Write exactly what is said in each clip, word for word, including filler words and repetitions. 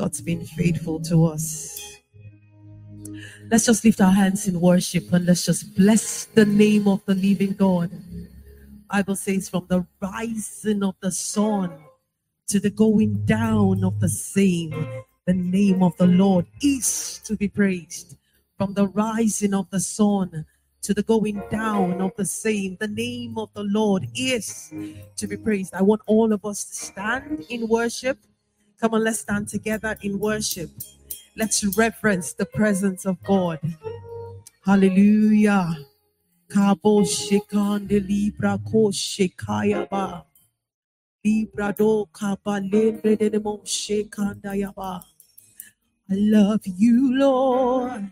God's been faithful to us. Let's just lift our hands in worship and let's just bless the name of the living God. Bible says from the rising of the sun to the going down of the same, the name of the Lord is to be praised. From the rising of the sun to the going down of the same, the name of the Lord is to be praised. I want all of us to stand in worship. Come on, let's stand together in worship. Let's reverence the presence of God. Hallelujah. Kabo shekande libra ko shekaya ba. Libra do kaba lembre de mo shekanda ya ba. I love you, Lord,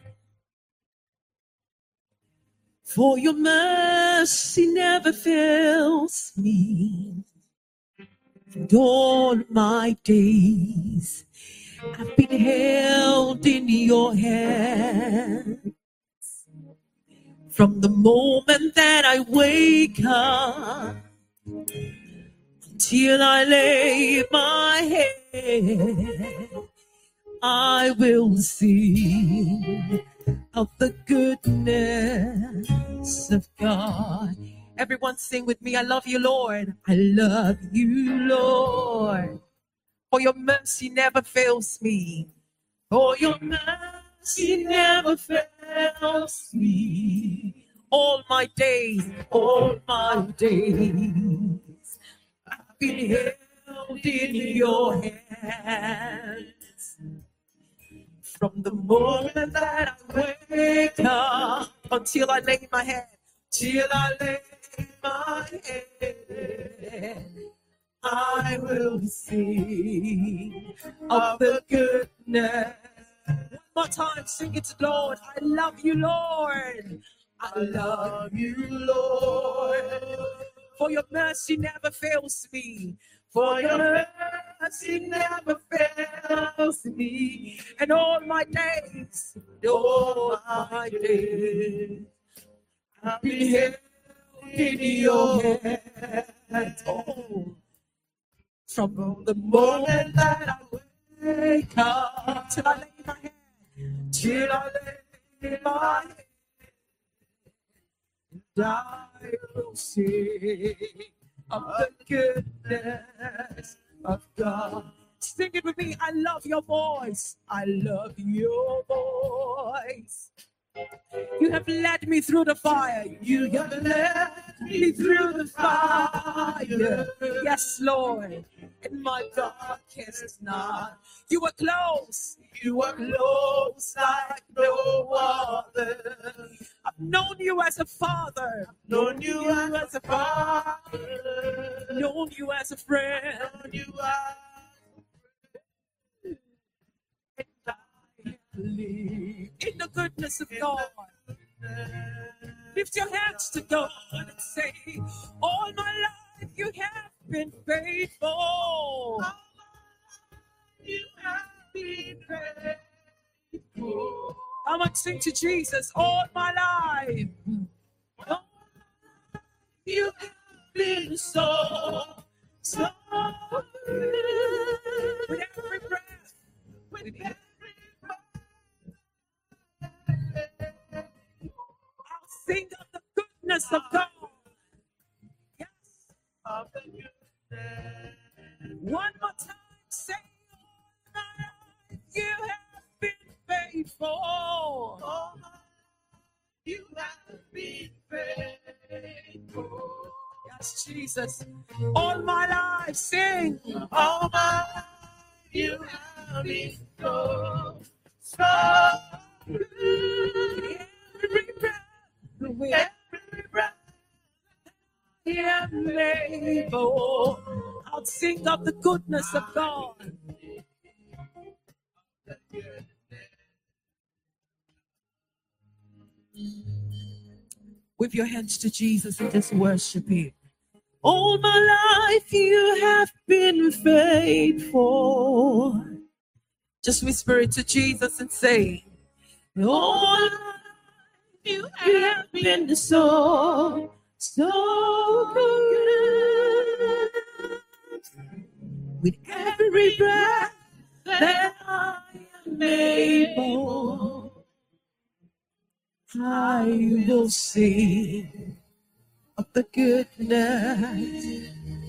for your mercy never fails me. And all my days I've been held in your hands. From the moment that I wake up till I lay my head, I will sing of the goodness of God. Everyone sing with me. I love you, Lord. I love you, Lord. For your mercy never fails me. For your mercy never fails me. All my days, all my days, I've been held in your hands. From the moment that I wake up until I lay my head, till I lay my head, I will sing of the goodness. One more time, sing it to the Lord. I love you, Lord. I love you, Lord. For your mercy never fails me. For your mercy never fails me. And all my days, all my days, I'll be held in your hands. Oh. From the moment that I wake up till I lay my head, till I lay my head, and I will sing of the goodness of God. Sing it with me. I love your voice. I love your voice. You have led me through the fire. You have led me through the fire. Yes, Lord. In my darkest night, you were close. You were close like no other. I've known you as a father. I've known you as a father. Known you as a friend. Known you as in the goodness of God. Lift your hands to God and say, all my life you have been faithful. All my life you have been faithful. I want to sing to Jesus, all my life. All my life you have been so, so good. With every breath, with every sing of the goodness of God. Yes. Of the goodness. One more time, say, all my life you have been faithful. All my life you have been faithful. Yes, Jesus. All my life, sing. All my life you have been so, so good. Every breath. With every breath I am able, I'll sing of the goodness of God. With your hands to Jesus and just worship Him. All my life you have been faithful. Just whisper it to Jesus and say, all you have been so, so good. With every breath that I faithful. I will sing of the goodness.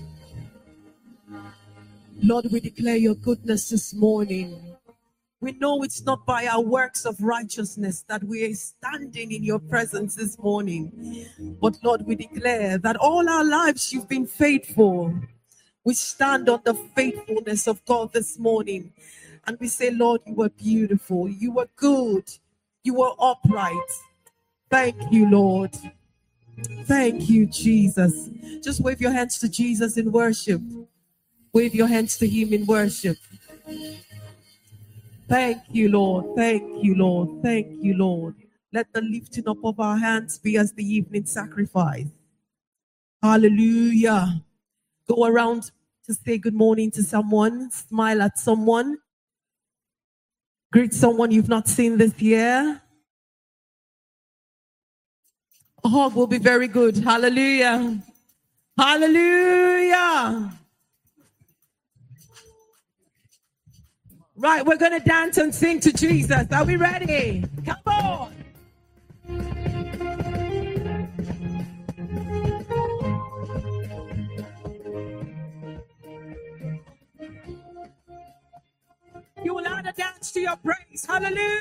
Lord, we declare your goodness this morning. We know it's not by our works of righteousness that we are standing in your presence this morning. But Lord, we declare that all our lives you've been faithful. We stand on the faithfulness of God this morning. And we say, Lord, you were beautiful. You were good. You were upright. Thank you, Lord. Thank you, Jesus. Just wave your hands to Jesus in worship. Wave your hands to him in worship. Thank you, Lord. Thank you, Lord. Thank you, Lord. Let the lifting up of our hands be as the evening sacrifice. Hallelujah. Go around to say good morning to someone. Smile at someone. Greet someone you've not seen this year. A hug will be very good. Hallelujah. Hallelujah. Right, we're going to dance and sing to Jesus. Are we ready? Come on. You will add a dance to your praise. Hallelujah.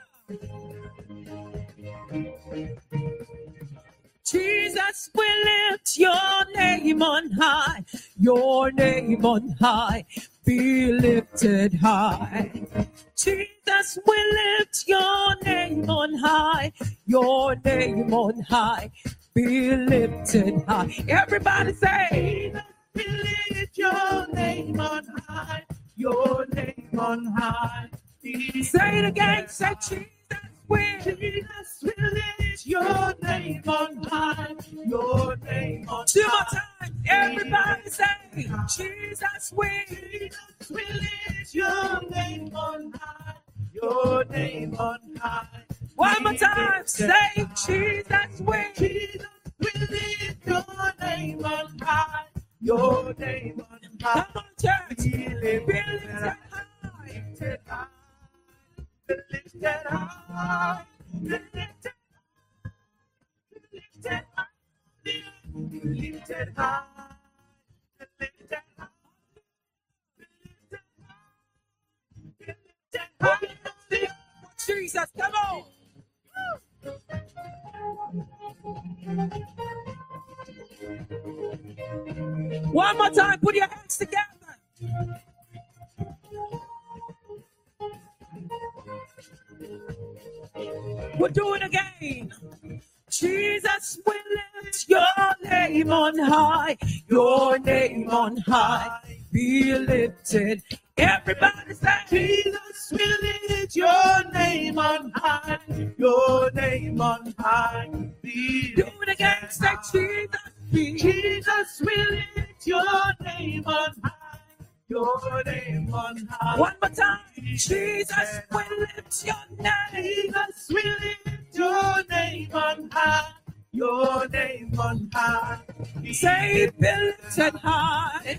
Jesus, we lift your name on high. Your name on high. Be lifted high. Jesus, we lift your name on high. Your name on high. Be lifted high. Everybody say, we lift your name on high. Your name on high. Say it again. Say, Jesus, we, Jesus, we lift your name on high. Your name on high. Two more times. Everybody say, Jesus, we, Jesus, we lift your name on high. Your name on high. One more time. Say, Jesus, we, Jesus, we lift your name on high. Your name on high. Come on, church. Be lifted high. Lifted high. Lifted high. Lifted high. Lifted high. Lifted high. Lifted high. Lifted high. Jesus, come on. One more time, put your hands together. We'll do it again. Jesus, we lift your name on high. Your name on high. Be lifted. Everybody say, Jesus, we lift your name on high. Your name on high. Be do it again. Say, Jesus, we, Jesus, we lift your name on high. Your name on high. One more time. Jesus, we lift your name. Jesus, we lift your name on high. Your name on high. Say, be lifted high.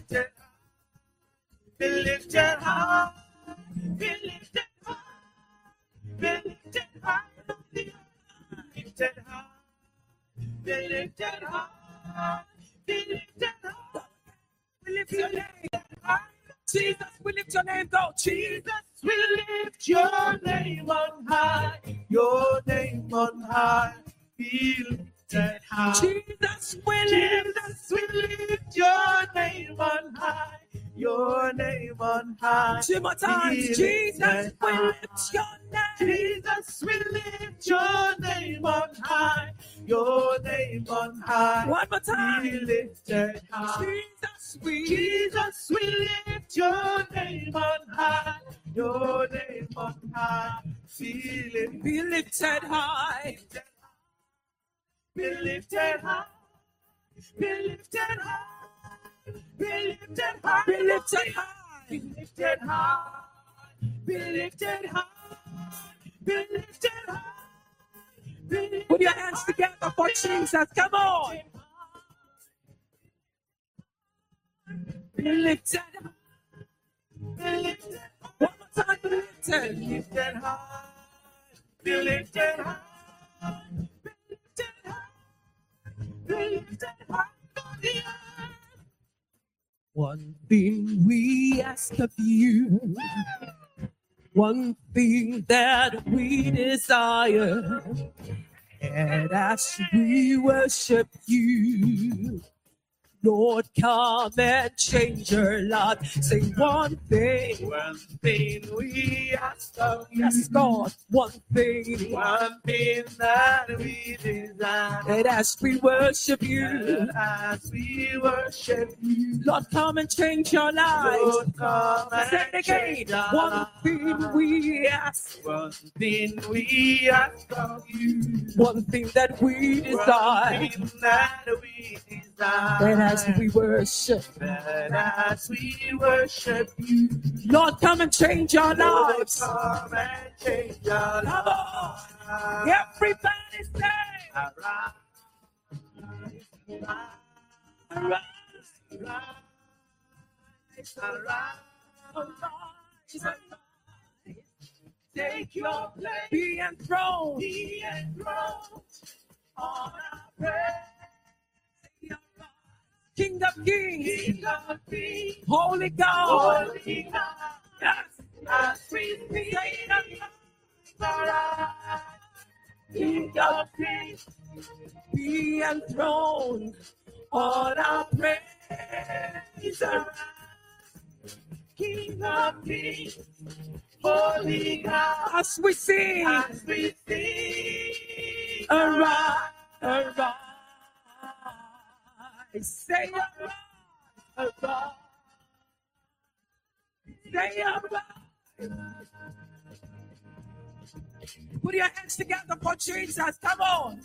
Be lifted high. Be lifted high. Be lifted high. Be lifted high. Be lifted high. Be lifted high. We lift your name high. Jesus, we lift your name, go. Jesus, we lift your name on high. Your name on high. Be lifted high. Jesus, we lift, Jesus, we lift your name on high. Your name on high. Two more times. Jesus, we lift your name. Jesus, we lift your name on high. Your name on high. One more time. Be lifted high. Jesus, we, Jesus, we lift your name on high. Your name on high. Be lifted, be lifted high. Be lifted high. Be lifted high. Be lifted high. Be lifted high. Be lifted high. Be lifted high. Be lifted high. Put your hands together for Jesus. Come on. Be lifted high. Be lifted. One more time. Be lifted. lifted, be lifted high, be lifted high, be lifted high, be lifted high on the earth. One thing we ask of you, one thing that we desire, and as we worship you, Lord, come and change your life. Say one thing. One thing we ask of you. Yes, God. One thing. One thing that we desire. And as we worship you. And as we worship you. Lord, come and change your life. Lord, come and say it again. change our One life. thing we ask. One thing we ask of you. One thing that we desire. One thing that we desire. And as we worship. And as we worship you. Lord, come and change our lives. Lord, come and change our Come lives. on. Everybody say. Arise. Arise. Arise. Arise. Arise. Take your place. Be enthroned. Be enthroned on our praise. King of kings. King of kings. Holy God. Holy God. Yes. As we sing, arise. King of kings. Be enthroned on our praise. Arise. King of kings. Holy God. As we sing. As we sing, Arise. Arise. Say arise. arise. Say arise. Put your hands together for Jesus. Come on.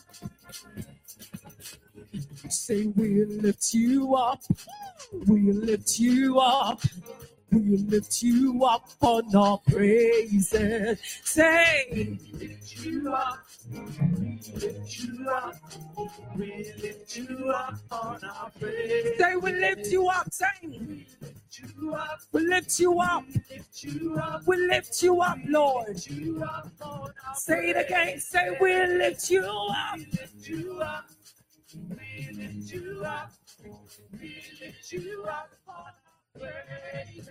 Say we'll lift you up. We'll lift you up. We'll lift you up on our praises. Say, Lift you up, we lift you up, we lift you up on our praise. say we lift you up. Say, We lift you up, we lift you up. we lift you up, We lift you up, Lord. lift you up on our Say it again. Say we lift you up. We lift you up, we lift you up, we lift you up on our praise.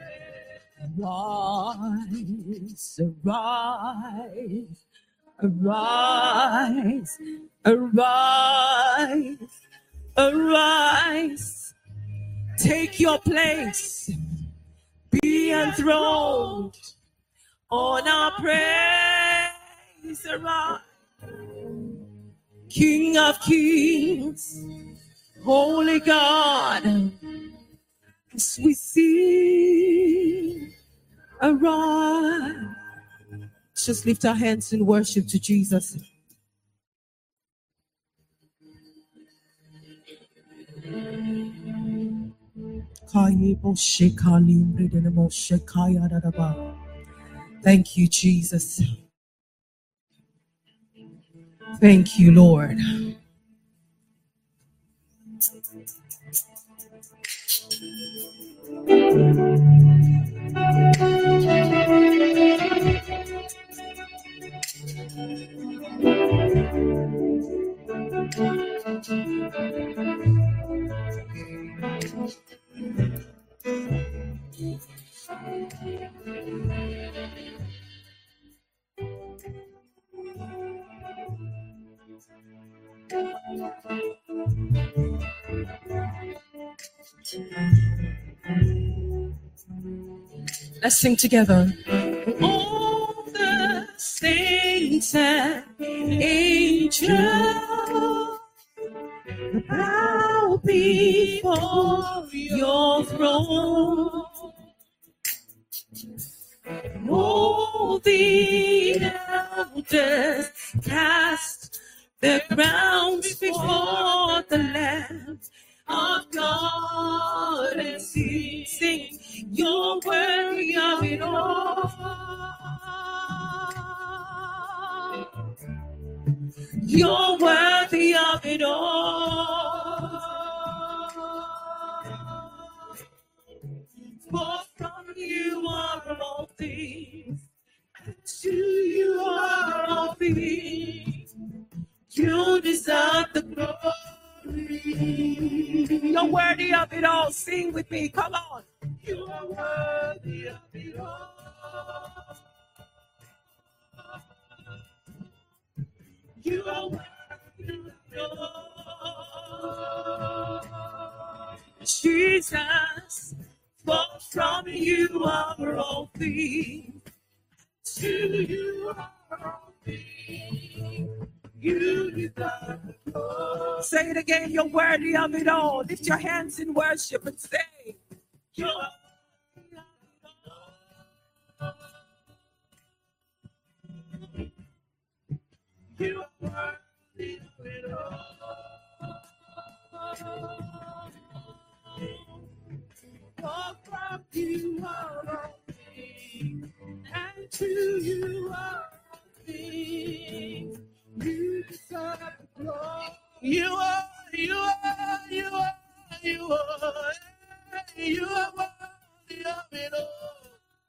Arise, arise, arise, arise, arise. Take your place. Be enthroned on our praise. Arise. King of kings, Holy God, as we sing, arise. Just lift our hands in worship to Jesus. Thank you, Jesus. Thank you, Lord. Let's sing together. All the saints and angels bow before your throne. All the elders cast their crowns before the Lamb of God and sing, sing, you're worthy of it all. You're worthy of it all. For from you are all things, it all. Sing with me. Come on. You are worthy of it all. You are worthy of it all. Jesus, for from you are all things. To you are all things. You deserve the glory. Say it again. You're worthy of it all. Lift your hands in worship and say, You are You are worthy of it all. For from you are all things, and to you are all things. You deserve the glory. You are, you are, you are, you are, you are worthy of it all.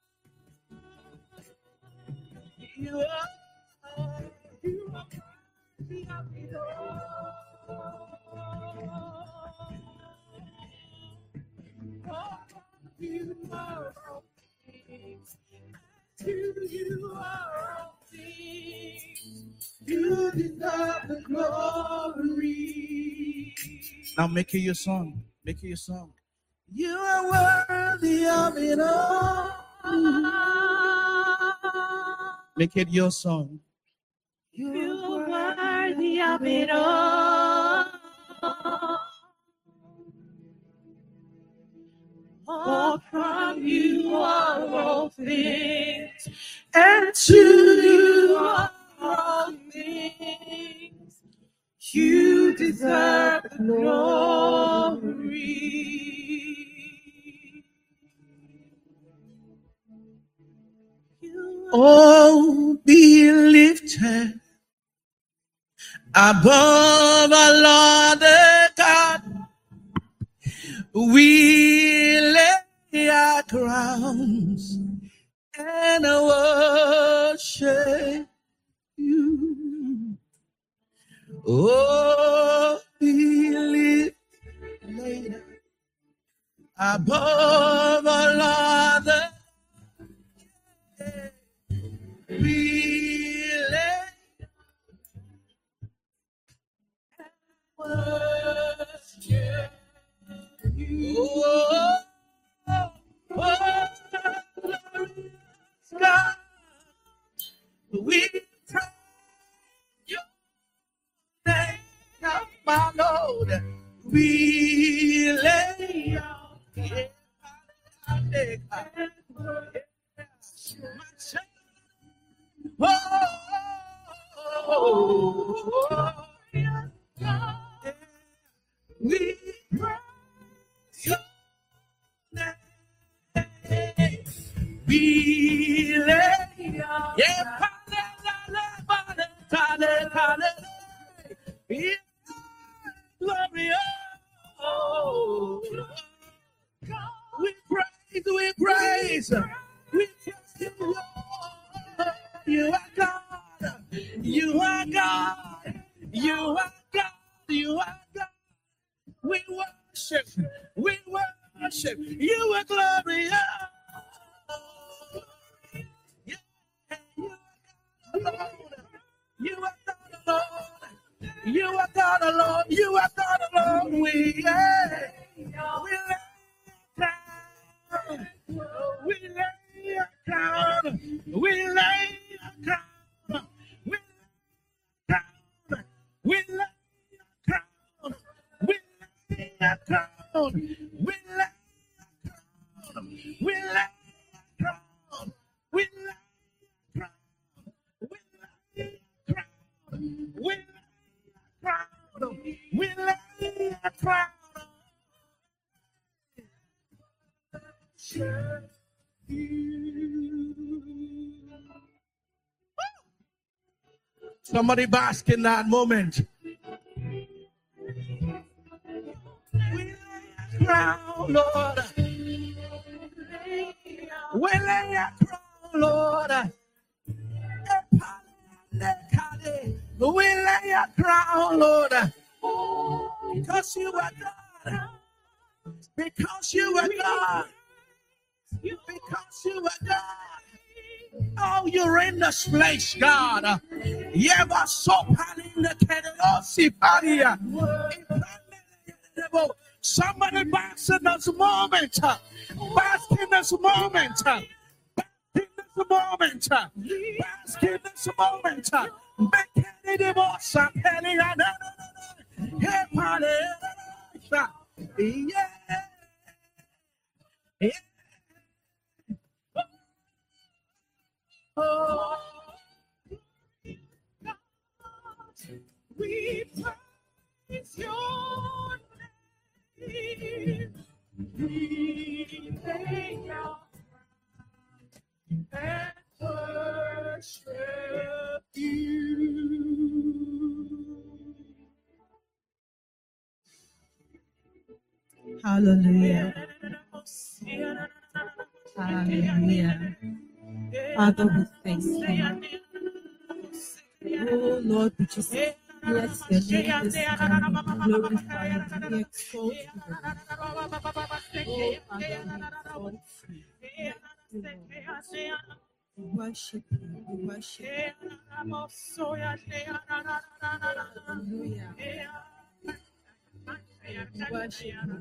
You are, you are worthy of it all. For you are all things, to you are all things. You deserve the glory. Now make it your song. Make it your song. You are worthy of it all. Make it your song. you are worthy of it all. For from you are all things, And to you are all things. You deserve the glory. Oh, be lifted above our Lord God. We lay our crowns and worship you. Oh, be lifted above our Lord. We lay worship you. Oh, oh, oh, glorious God, we praise your name, my Lord. We lay our head and worship. Oh, oh, oh, yeah. We praise your name. We lay our yeah, glory. Oh, we praise, we praise, we praise you, Lord. You are God, you are God, you are God, you are God. We worship, we worship, you are glorious. Yeah, you are God alone, you are God alone, you are God alone, we, yeah, we lay down, we lay down, we lay down, we lay down, we lay down, we lay down, we lay down, we lay down, we lay down, we lay down, we lay down, we lay down. Somebody bask in that moment. We lay a crown, Lord. We lay a crown, Lord. We lay a crown, Lord. Because you are God. Because you are God. Because you are God. Oh, you're in this place, God. Yeva sopani in the kedelosi paria. Somebody bask in this moment. Bask in this moment. Bask in this moment. Bask in this moment. Yeah. Yeah. Oh, we praise your name. We lay down and worship you. Hallelujah. Hallelujah. Father, we thank you. Oh Lord, we just bless your name this morning. We glorify you. We exalt you. Oh, Father, we exalt you. We worship you. We worship you. Hallelujah. We worship you.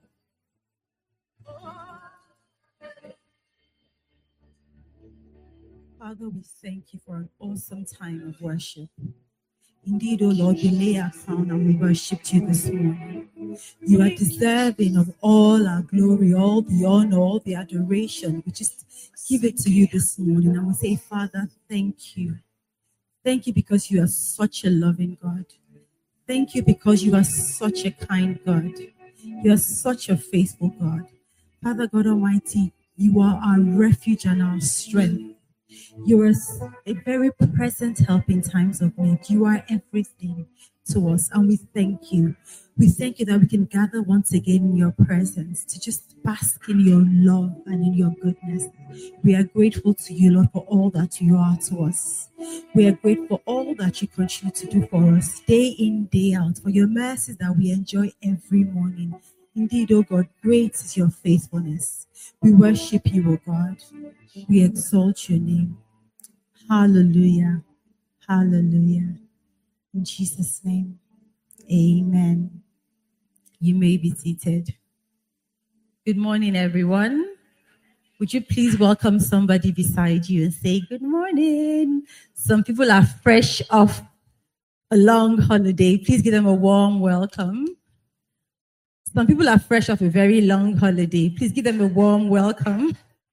Father, we thank you for an awesome time of worship. Indeed, O Lord, we lay our crown and we worship you this morning. You are deserving of all our glory, all the honor, all the adoration. We just give it to you this morning and we say, Father, thank you. Thank you because you are such a loving God. Thank you because you are such a kind God. You are such a faithful God. Father God Almighty, you are our refuge and our strength. You are a very present help in times of need. You are everything to us, and we thank you. We thank you that we can gather once again in your presence to just bask in your love and in your goodness. We are grateful to you, Lord, for all that you are to us. We are grateful for all that you continue to do for us, day in, day out, for your mercies that we enjoy every morning. Indeed, oh God, great is your faithfulness. We worship you, oh God. We exalt your name. Hallelujah. Hallelujah. In Jesus' name, amen. You may be seated. Good morning, everyone. Would you please welcome somebody beside you and say good morning? Some people are fresh off a long holiday. Please give them a warm welcome. Some people are fresh off a very long holiday. Please give them a warm welcome.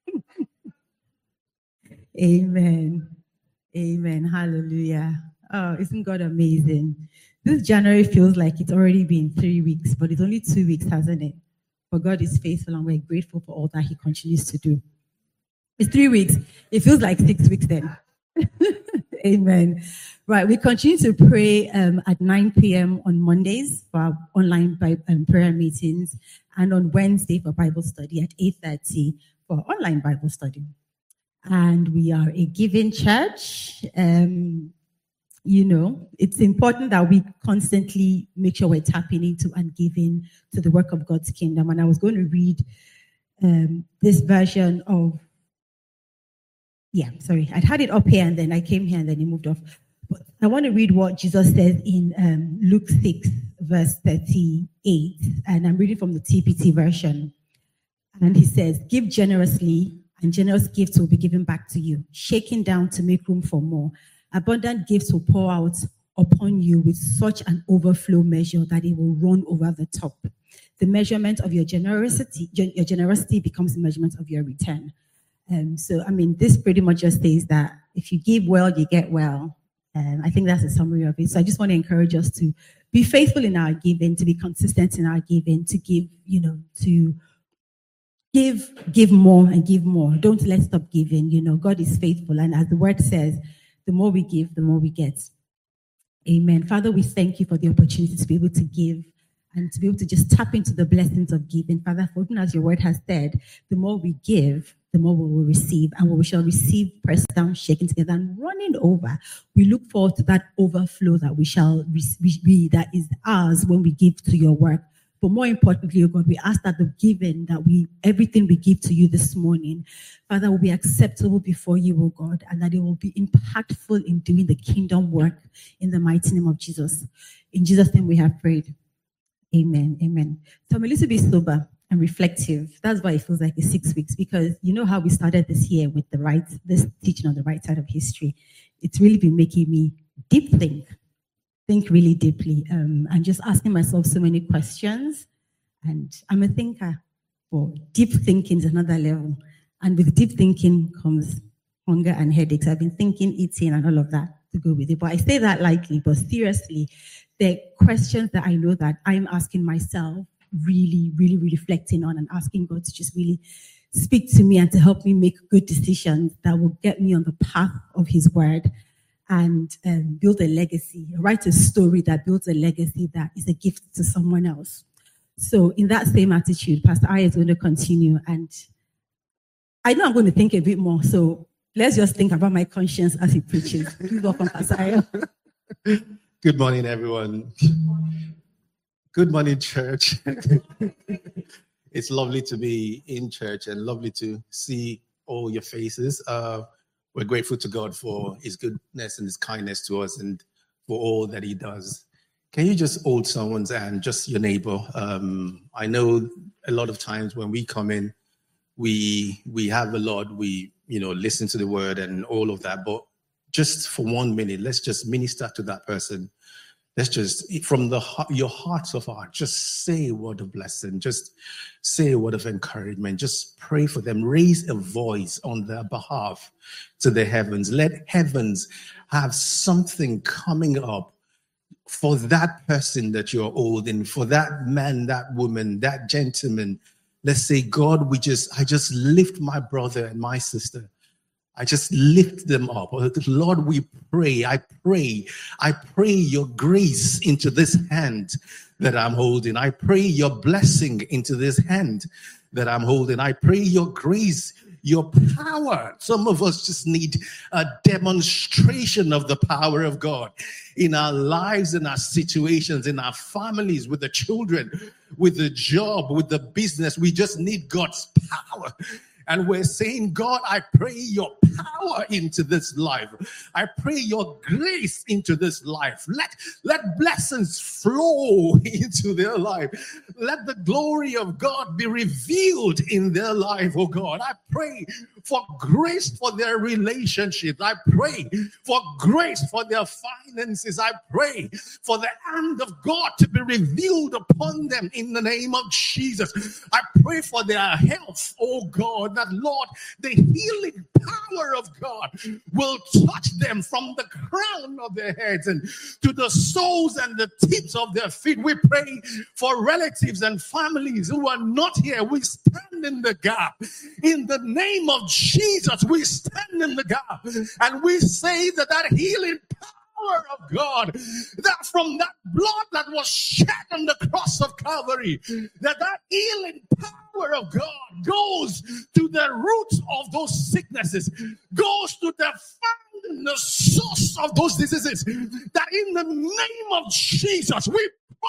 Amen. Amen. Hallelujah. Oh, isn't God amazing? This January feels like it's already been three weeks, but it's only two weeks, hasn't it? But God is faithful and we're grateful for all that he continues to do. It's three weeks. It feels like six weeks then. Amen. Right, we continue to pray um, at nine p.m. on Mondays for our online Bible, um, prayer meetings, and on Wednesday for Bible study at eight thirty for online Bible study. And we are a giving church. Um, you know, it's important that we constantly make sure we're tapping into and giving to the work of God's kingdom. And I was going to read um, this version of, yeah, sorry, I'd had it up here and then I came here and then it moved off. But I want to read what Jesus says in um, Luke six, verse thirty-eight. And I'm reading from the T P T version. And he says, give generously, and generous gifts will be given back to you, shaken down to make room for more. Abundant gifts will pour out upon you with such an overflow measure that it will run over the top. The measurement of your generosity, your generosity becomes the measurement of your return. Um, so, I mean, this pretty much just says that if you give well, you get well. Um, I think that's a summary of it. So I just want to encourage us to be faithful in our giving, to be consistent in our giving, to give, you know, to give, give more and give more. Don't let stop giving. You know, God is faithful. And as the word says, the more we give, the more we get. Amen. Father, we thank you for the opportunity to be able to give and to be able to just tap into the blessings of giving. Father, for even as your word has said, the more we give, the more we will receive, and we shall receive pressed down, shaken together, and running over. We look forward to that overflow that we shall receive, that is ours when we give to your work. But more importantly, oh God, we ask that the giving, that we, everything we give to you this morning, Father, will be acceptable before you, oh God, and that it will be impactful in doing the kingdom work in the mighty name of Jesus. In Jesus' name we have prayed. Amen. Amen. So I'm a little bit sober and reflective. That's why it feels like it's six weeks, because you know how we started this year with the right, this teaching on the right side of history. It's really been making me deep think. think really deeply um, and just asking myself so many questions. And I'm a thinker, but deep thinking is another level. And with deep thinking comes hunger and headaches. I've been thinking, eating, and all of that to go with it. But I say that lightly, but seriously, there are questions that I know that I'm asking myself, really, really, really reflecting on and asking God to just really speak to me and to help me make good decisions that will get me on the path of his word. And um, build a legacy, write a story that builds a legacy that is a gift to someone else. So in that same attitude, Pastor I is going to continue. And I know I'm going to think a bit more. So let's just think about my conscience as he preaches. Please welcome Pastor I. Good morning, everyone. Good morning, church. It's lovely to be in church and lovely to see all your faces. Uh, We're grateful to God for his goodness and his kindness to us and for all that he does. Can you just hold someone's hand, just your neighbor? Um, I know a lot of times when we come in, we we have a lot, we, you know, listen to the word and all of that, but just for one minute, let's just minister to that person. Let's just, from the your hearts of heart, just say a word of blessing. Just say a word of encouragement. Just pray for them. Raise a voice on their behalf to the heavens. Let heavens have something coming up for that person that you're holding, for that man, that woman, that gentleman. Let's say, God, we just, I just lift my brother and my sister. I just lift them up. Lord, we pray, I pray, I pray your grace into this hand that I'm holding. I pray your blessing into this hand that I'm holding. I pray your grace, your power. Some of us just need a demonstration of the power of God in our lives, in our situations, in our families, with the children, with the job, with the business. We just need God's power. And we're saying, God, I pray your power into this life. I pray your grace into this life. Let, let blessings flow into their life. Let the glory of God be revealed in their life, oh God. I pray for grace for their relationships. I pray for grace for their finances. I pray for the hand of God to be revealed upon them in the name of Jesus. I pray for their health, oh God, that, Lord, the healing power of God will touch them from the crown of their heads and to the soles and the tips of their feet. We pray for relatives and families who are not here. We stand in the gap. In the name of Jesus, we stand in the gap and we say that that healing power of God, that from that blood that was shed on the cross of Calvary, that that healing power of God goes to the roots of those sicknesses, goes to the fountain, the source of those diseases, that in the name of Jesus we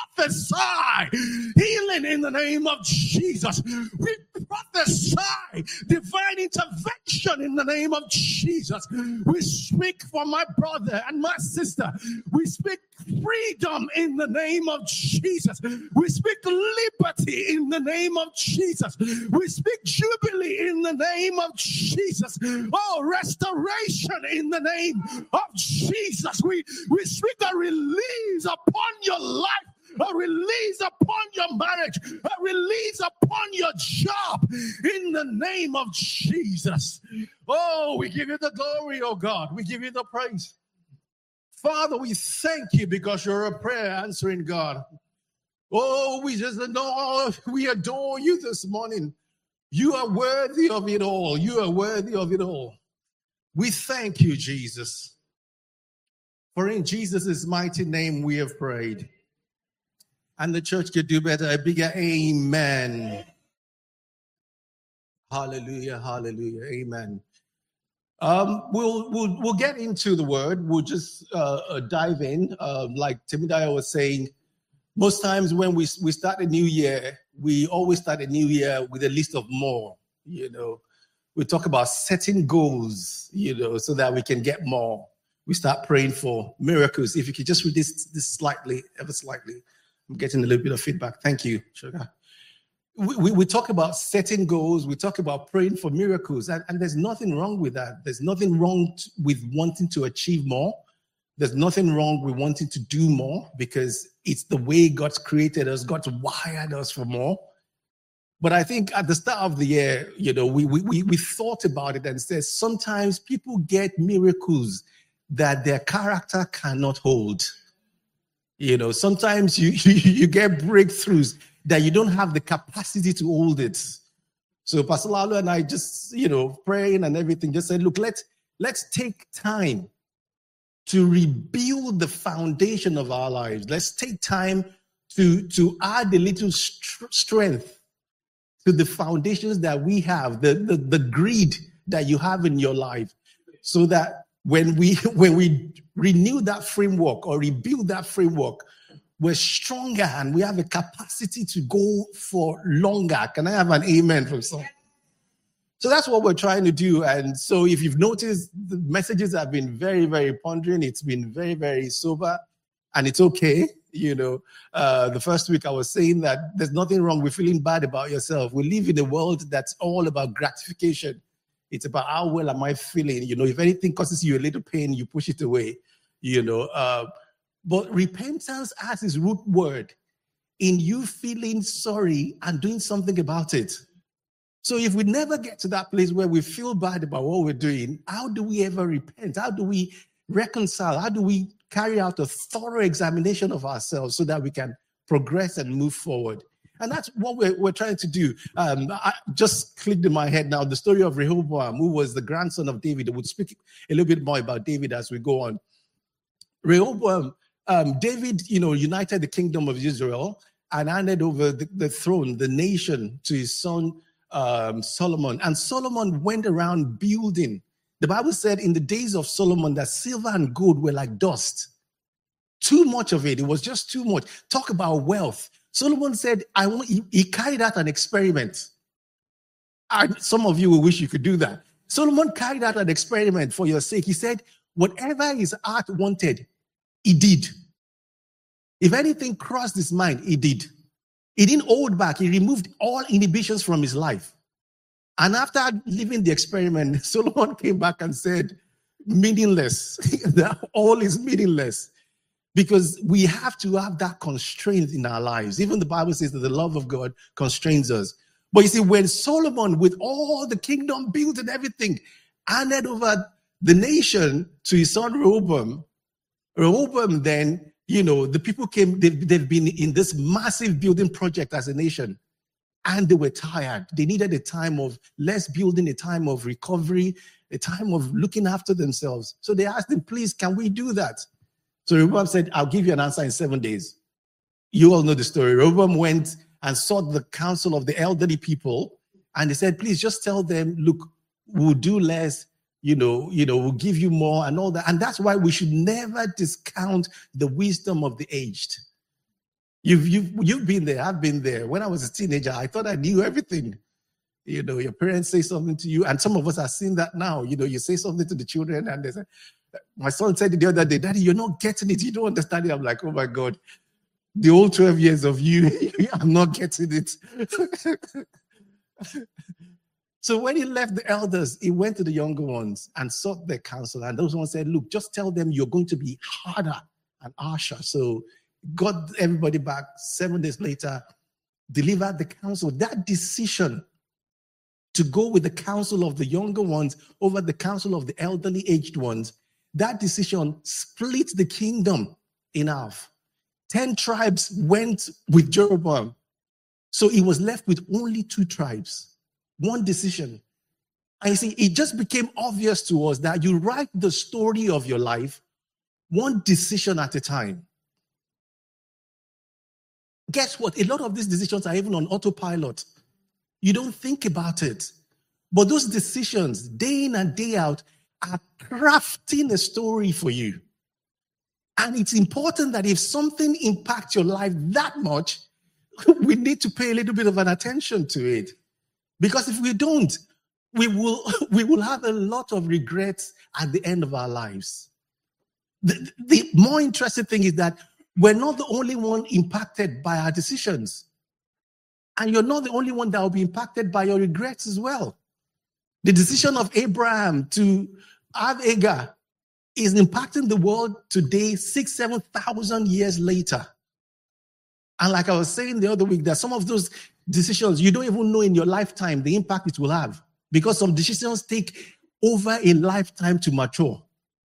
prophesy healing in the name of Jesus. We prophesy divine intervention in the name of Jesus. We speak for my brother and my sister. We speak freedom in the name of Jesus. We speak liberty in the name of Jesus. We speak jubilee in the name of Jesus. Oh, restoration in the name of Jesus. We, we speak a release upon your life, a release upon your marriage, a release upon your job in the name of Jesus. Oh, we give you the glory, oh God. We give you the praise. Father, we thank you because you're a prayer answering God. Oh, we just know, we adore you this morning. You are worthy of it all. You are worthy of it all. We thank you, Jesus. For in Jesus' mighty name we have prayed. And the church could do better. A bigger amen. Hallelujah, hallelujah, amen. Um, we'll we'll we'll get into the word. We'll just uh, uh, dive in. Uh, like Timothy was saying, Most times when we, we start a new year, we always start a new year with a list of more, you know. We talk about setting goals, you know, so that we can get more. We start praying for miracles. If you could just read this, this slightly, ever slightly. I'm getting a little bit of feedback. Thank you, Sugar. We, we, we talk about setting goals. We talk about praying for miracles. And, and there's nothing wrong with that. There's nothing wrong t- with wanting to achieve more. There's nothing wrong with wanting to do more, because it's the way God's created us. God's wired us for more. But I think at the start of the year, you know, we we we, we thought about it and said sometimes people get miracles that their character cannot hold. You know, sometimes you, you, you get breakthroughs that you don't have the capacity to hold it. So Pastor Lalo and I just, you know, praying and everything, just said, look, let's let's take time to rebuild the foundation of our lives. Let's take time to, to add a little st- strength to the foundations that we have, the, the, the greed that you have in your life, so that when we when we renew that framework or rebuild that framework, we're stronger and we have a capacity to go for longer. Can I have an amen from someone? So that's what we're trying to do. And so if you've noticed, the messages have been very, very pondering. It's been very, very sober, and it's okay. You know, uh, the first week I was saying that there's nothing wrong with feeling bad about yourself. We live in a world that's all about gratification. It's about how well am I feeling? You know, if anything causes you a little pain, you push it away, you know. Uh, but repentance has its root word in you feeling sorry and doing something about it. So if we never get to that place where we feel bad about what we're doing, how do we ever repent? How do we reconcile? How do we carry out a thorough examination of ourselves so that we can progress and move forward? And that's what we're, we're trying to do. Um, I just clicked in my head now the story of Rehoboam, who was the grandson of David. We'll speak a little bit more about David as we go on. Rehoboam, um, David, you know, united the kingdom of Israel and handed over the, the throne, the nation, to his son um, Solomon. And Solomon went around building. The Bible said in the days of Solomon that silver and gold were like dust. Too much of it. It was just too much. Talk about wealth. Solomon said, I want, he, he carried out an experiment. And some of you will wish you could do that. Solomon carried out an experiment for your sake. He said, whatever his heart wanted, he did. If anything crossed his mind, he did. He didn't hold back. He removed all inhibitions from his life. And after leaving the experiment, Solomon came back and said, meaningless. That all is meaningless. Because we have to have that constraint in our lives. Even the Bible says that the love of God constrains us. But you see, when Solomon, with all the kingdom built and everything, handed over the nation to his son Rehoboam, Rehoboam then, you know, the people came, they've, they've been in this massive building project as a nation, and they were tired. They needed a time of less building, a time of recovery, a time of looking after themselves. So they asked him, please, can we do that? So Rehoboam said, I'll give you an answer in seven days. You all know the story. Rehoboam went and sought the counsel of the elderly people, and they said, please just tell them, look, we'll do less, you know, you know, we'll give you more and all that. And that's why we should never discount the wisdom of the aged. You've, you've, you've been there. I've been there. When I was a teenager, I thought I knew everything. You know, your parents say something to you, and some of us are seeing that now. You know, you say something to the children, and they say, my son said it the other day, Daddy, you're not getting it. You don't understand it. I'm like, oh my God, the old twelve years of you, I'm not getting it. So when he left the elders, he went to the younger ones and sought their counsel. And those ones said, look, just tell them you're going to be harder and harsher. So got everybody back seven days later, delivered the counsel. That decision to go with the counsel of the younger ones over the counsel of the elderly aged ones, that decision split the kingdom in half. Ten tribes went with Jeroboam. So he was left with only two tribes. One decision. And you see, it just became obvious to us that you write the story of your life one decision at a time. Guess what? A lot of these decisions are even on autopilot. You don't think about it. But those decisions, day in and day out, are crafting a story for you. And it's important that if something impacts your life that much, we need to pay a little bit of an attention to it. Because if we don't, we will, we will have a lot of regrets at the end of our lives. The, the more interesting thing is that we're not the only one impacted by our decisions. And you're not the only one that will be impacted by your regrets as well. The decision of Abraham to have Hagar is impacting the world today, six, seven thousand years later. And like I was saying the other week, that some of those decisions, you don't even know in your lifetime the impact it will have. Because some decisions take over a lifetime to mature.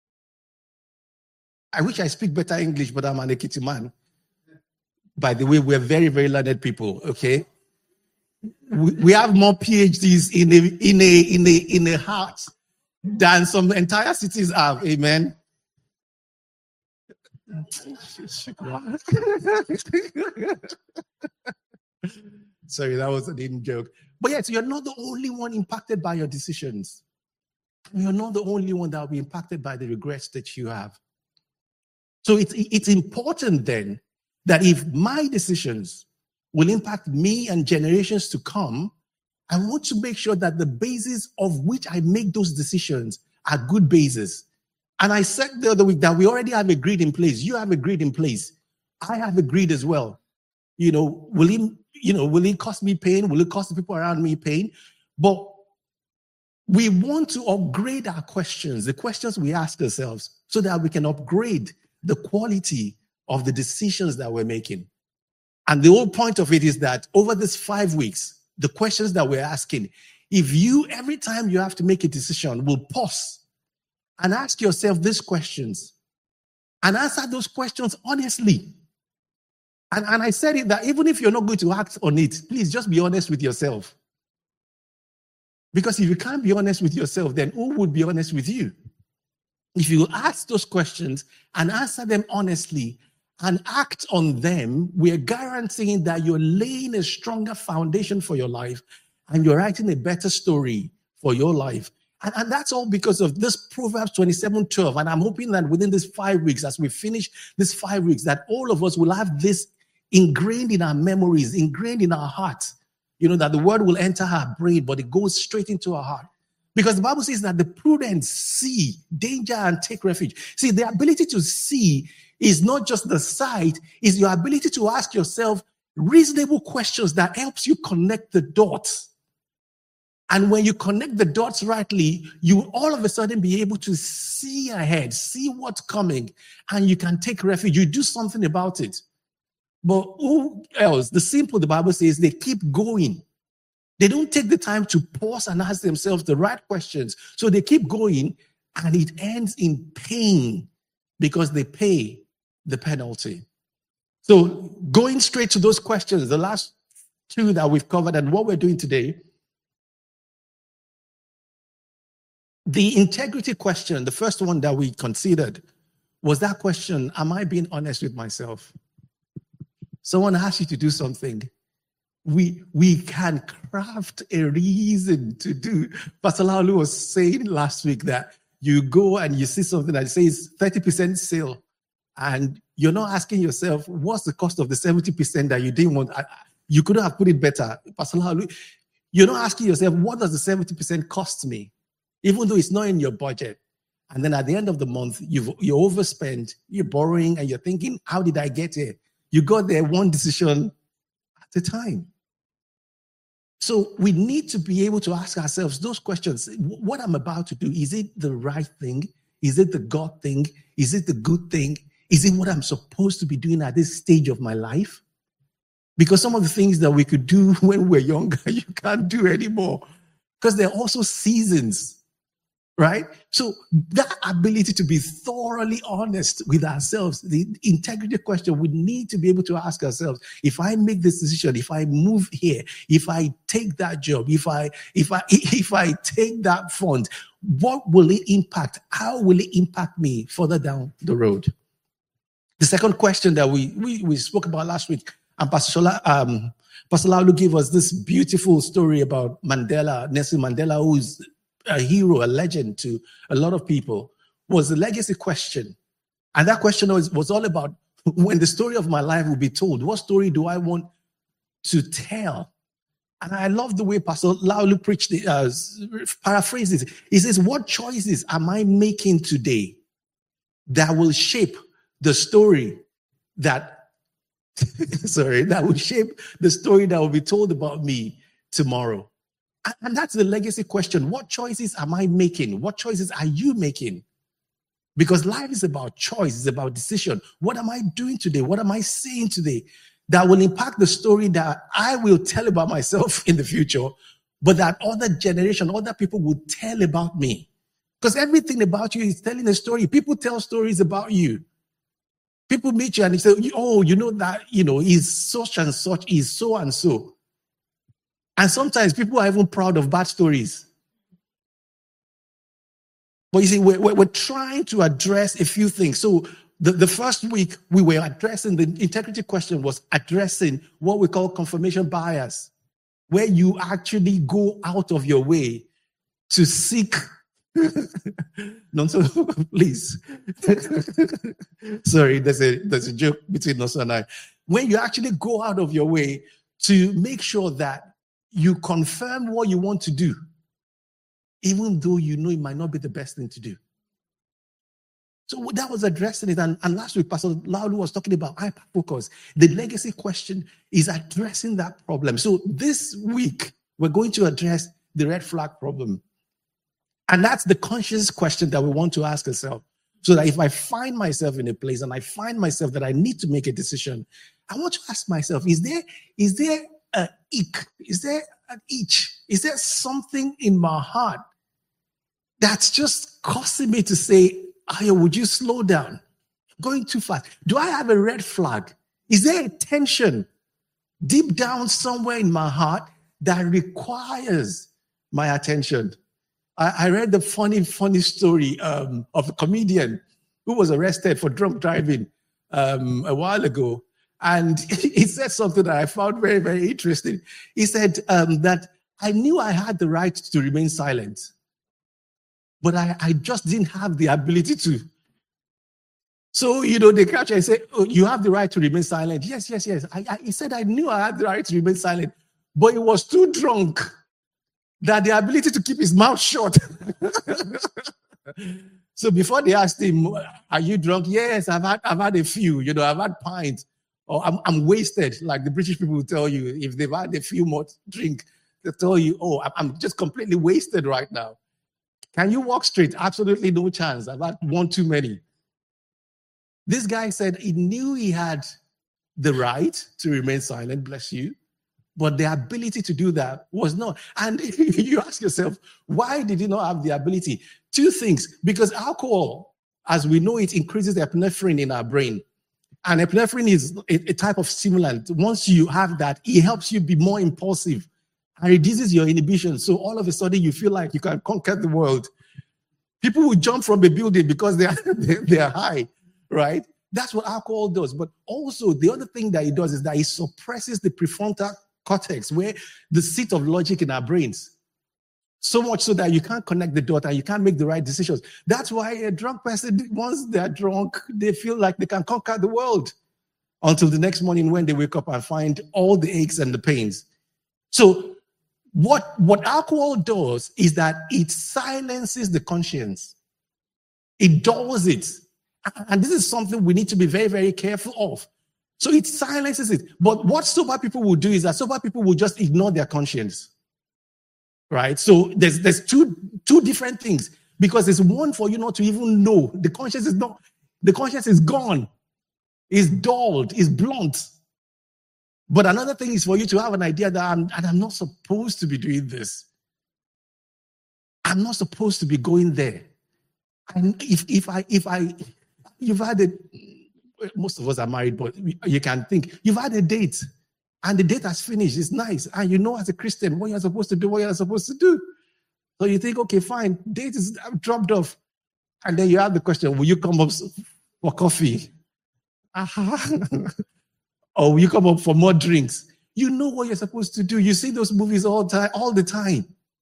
I wish I speak better English, but I'm an Ekiti man. By the way, we're very, very learned people, okay? We, we have more PhDs in a, in a, in a, in a heart than some entire cities have, amen? Sorry, that was an in joke. But yes, you're not the only one impacted by your decisions. You're not the only one that will be impacted by the regrets that you have. So it's, it's important then that if my decisions will impact me and generations to come, I want to make sure that the basis of which I make those decisions are good bases. And I said the other week that we already have a grid in place. You have a grid in place. I have a grid as well. You know, will it, you know, will it cost me pain? Will it cost the people around me pain? But we want to upgrade our questions, the questions we ask ourselves, so that we can upgrade the quality of the decisions that we're making. And the whole point of it is that over these five weeks, the questions that we're asking, if you, every time you have to make a decision, will pause and ask yourself these questions and answer those questions honestly. And, and I said it that even if you're not going to act on it, please just be honest with yourself. Because if you can't be honest with yourself, then who would be honest with you? If you ask those questions and answer them honestly and act on them, we're guaranteeing that you're laying a stronger foundation for your life and you're writing a better story for your life. And, and that's all because of this Proverbs twenty-seven twelve. And I'm hoping that within these five weeks, as we finish these five weeks, that all of us will have this ingrained in our memories, ingrained in our hearts. You know, that the word will enter our brain, but it goes straight into our heart. Because the Bible says that the prudent see danger and take refuge. See, the ability to see is not just the sight, it's your ability to ask yourself reasonable questions that helps you connect the dots. And when you connect the dots rightly, you will all of a sudden be able to see ahead, see what's coming, and you can take refuge. You do something about it. But who else? The simple, the Bible says, they keep going. They don't take the time to pause and ask themselves the right questions. So they keep going, and it ends in pain because they pay the penalty. So going straight to those questions, the last two that we've covered and what we're doing today, the integrity question, the first one that we considered, was that question, am I being honest with myself? Someone asks you to do something. We, we can craft a reason to do. Pastor Laulu was saying last week that you go and you see something that says thirty percent sale, and you're not asking yourself, what's the cost of the seventy percent that you didn't want? You couldn't have put it better. Pastor Laulu, you're not asking yourself, what does the seventy percent cost me? Even though it's not in your budget. And then at the end of the month, you've, you overspend, you're borrowing, and you're thinking, how did I get here? You got there one decision at a time. So we need to be able to ask ourselves those questions. What I'm about to do, is it the right thing? Is it the God thing? Is it the good thing? Is it what I'm supposed to be doing at this stage of my life? Because some of the things that we could do when we're younger, you can't do anymore. Because there are also seasons. Right? So that ability to be thoroughly honest with ourselves, the integrity question, we need to be able to ask ourselves, if I make this decision, if I move here, if I take that job, if I if I if I take that fund, what will it impact? How will it impact me further down the road? The second question that we we, we spoke about last week, and Pastor Shola, um, Pastor Laulu gave us this beautiful story about Mandela, Nelson Mandela, who's a hero, a legend to a lot of people, was the legacy question. And that question was, was all about when the story of my life will be told, what story do I want to tell? And I love the way Pastor Laulu preached it, uh, paraphrases. He says, what choices am I making today that will shape the story that, sorry, that will shape the story that will be told about me tomorrow? And, and that's the legacy question. What choices am I making? What choices are you making? Because life is about choice. It's about decision. What am I doing today? What am I saying today that will impact the story that I will tell about myself in the future, but that other generation, other people will tell about me? Because everything about you is telling a story. People tell stories about you. People meet you and they say, oh, you know that, you know, he's such and such, he's so and so. And sometimes people are even proud of bad stories. But you see, we're, we're trying to address a few things. So the, the first week we were addressing, the integrity question was addressing what we call confirmation bias, where you actually go out of your way to seek. Nonso, please. Sorry, there's a there's a joke between Nonso and I. When you actually go out of your way to make sure that you confirm what you want to do, even though you know it might not be the best thing to do. So that was addressing it. And, and last week, Pastor Laulu was talking about hyper-focus. The legacy question is addressing that problem. So this week, we're going to address the red flag problem. And that's the conscious question that we want to ask ourselves. So that if I find myself in a place and I find myself that I need to make a decision, I want to ask myself, is there, is there an ick? Is there an itch? Is there something in my heart that's just causing me to say, Ayo, would you slow down? Going too fast. Do I have a red flag? Is there a tension deep down somewhere in my heart that requires my attention? I, I read the funny, funny story um, of a comedian who was arrested for drunk driving um, a while ago. And he said something that I found very, very interesting. He said um, that I knew I had the right to remain silent, but I, I just didn't have the ability to. So, you know, they catch and say, oh, you have the right to remain silent. Yes, yes, yes. I, I, he said, I knew I had the right to remain silent, but he was too drunk that the ability to keep his mouth shut. So before they asked him, are you drunk? Yes, I've had, I've had a few, you know, I've had pints. Or I'm, I'm wasted, like the British people will tell you. If they've had a few more drink, they'll tell you, oh, I'm just completely wasted right now. Can you walk straight? Absolutely no chance. I've had one too many. This guy said he knew he had the right to remain silent, bless you, but the ability to do that was not. And you ask yourself, why did he not have the ability? Two things, because alcohol, as we know it, increases the epinephrine in our brain. And epinephrine is a, a type of stimulant. Once you have that, it helps you be more impulsive and reduces your inhibition. So all of a sudden, you feel like you can conquer the world. People will jump from a building because they are, they are high, right? That's what alcohol does. But also, the other thing that it does is that it suppresses the prefrontal cortex, where the seat of logic in our brains. So much so that you can't connect the dot and you can't make the right decisions. That's why a drunk person, once they're drunk, they feel like they can conquer the world until the next morning when they wake up and find all the aches and the pains. So what, what alcohol does is that it silences the conscience. It dulls it. And this is something we need to be very, very careful of. So it silences it. But what sober people will do is that sober people will just ignore their conscience. Right? So there's there's two two different things, because it's one for you not to even know. The conscience is not, the conscience is gone, is dulled, is blunt. But another thing is for you to have an idea that I'm and I'm not supposed to be doing this. I'm not supposed to be going there. And if if I if I you've had a most of us are married, but you can think you've had a date. And the date has finished. It's nice. And you know as a Christian what you're supposed to do, what you're supposed to do. So you think, okay, fine. Date is dropped off. And then you have the question, will you come up for coffee? Uh-huh. Or will you come up for more drinks? You know what you're supposed to do. You see those movies all the time, all the time.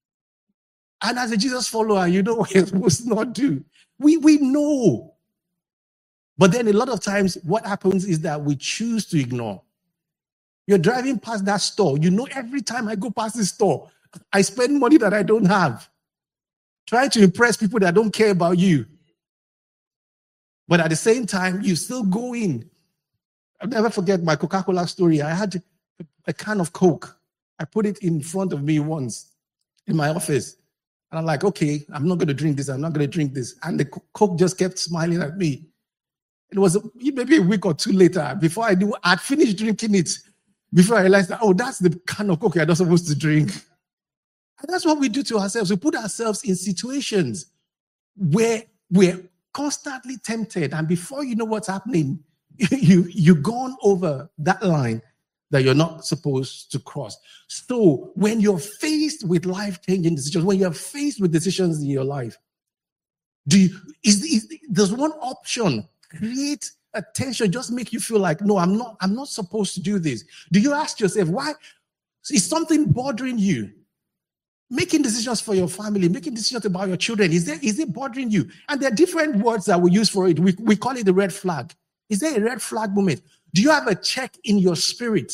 And as a Jesus follower, you know what you're supposed to not do. We, we know. But then a lot of times what happens is that we choose to ignore. You're driving past that store. You know, every time I go past this store, I spend money that I don't have, trying to impress people that don't care about you. But at the same time, you still go in. I'll never forget my Coca-Cola story. I had a can of Coke. I put it in front of me once in my office. And I'm like, okay, I'm not going to drink this. I'm not going to drink this. And the Coke just kept smiling at me. It was maybe a week or two later, before I knew, I'd finished drinking it, before I realized that, oh, that's the kind of Coke you're not supposed to drink. And that's what we do to ourselves. We put ourselves in situations where we're constantly tempted. And before you know what's happening, you, you've gone over that line that you're not supposed to cross. So when you're faced with life-changing decisions, when you're faced with decisions in your life, do you, is, is, does one option create a tension, just make you feel like, no, I'm not, I'm not supposed to do this? Do you ask yourself, why is something bothering you? Making decisions for your family, making decisions about your children, is there, is it bothering you? And there are different words that we use for it. We, we call it the red flag. Is there a red flag moment? Do you have a check in your spirit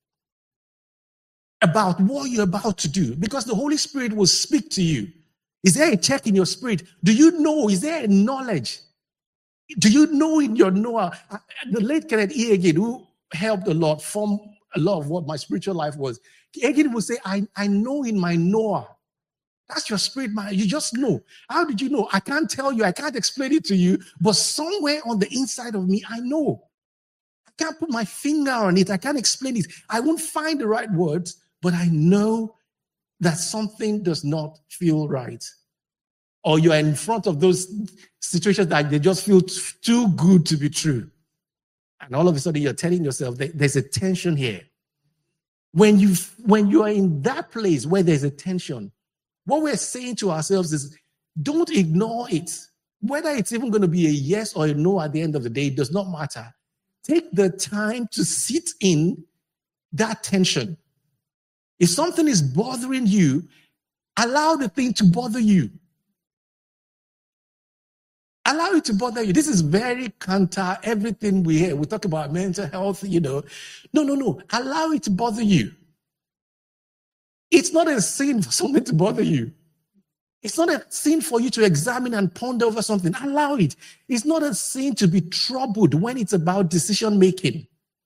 about what you're about to do? Because the Holy Spirit will speak to you. Is there a check in your spirit? Do you know? Is there a knowledge? Do you know in your Noah? The late Kenneth E. Hagin, who helped a lot, form a lot of what my spiritual life was. Hagin would say, I, I know in my Noah. That's your spirit, man. You just know. How did you know? I can't tell you. I can't explain it to you. But somewhere on the inside of me, I know. I can't put my finger on it. I can't explain it. I won't find the right words, but I know that something does not feel right. Or you're in front of those situations that they just feel t- too good to be true. And all of a sudden, you're telling yourself that there's a tension here. When you when you are in that place where there's a tension, what we're saying to ourselves is, don't ignore it. Whether it's even going to be a yes or a no at the end of the day, it does not matter. Take the time to sit in that tension. If something is bothering you, allow the thing to bother you. Allow it to bother you. This is very counter everything we hear. We talk about mental health, you know. No, no, no. Allow it to bother you. It's not a sin for something to bother you. It's not a sin for you to examine and ponder over something. Allow it. It's not a sin to be troubled when it's about decision making.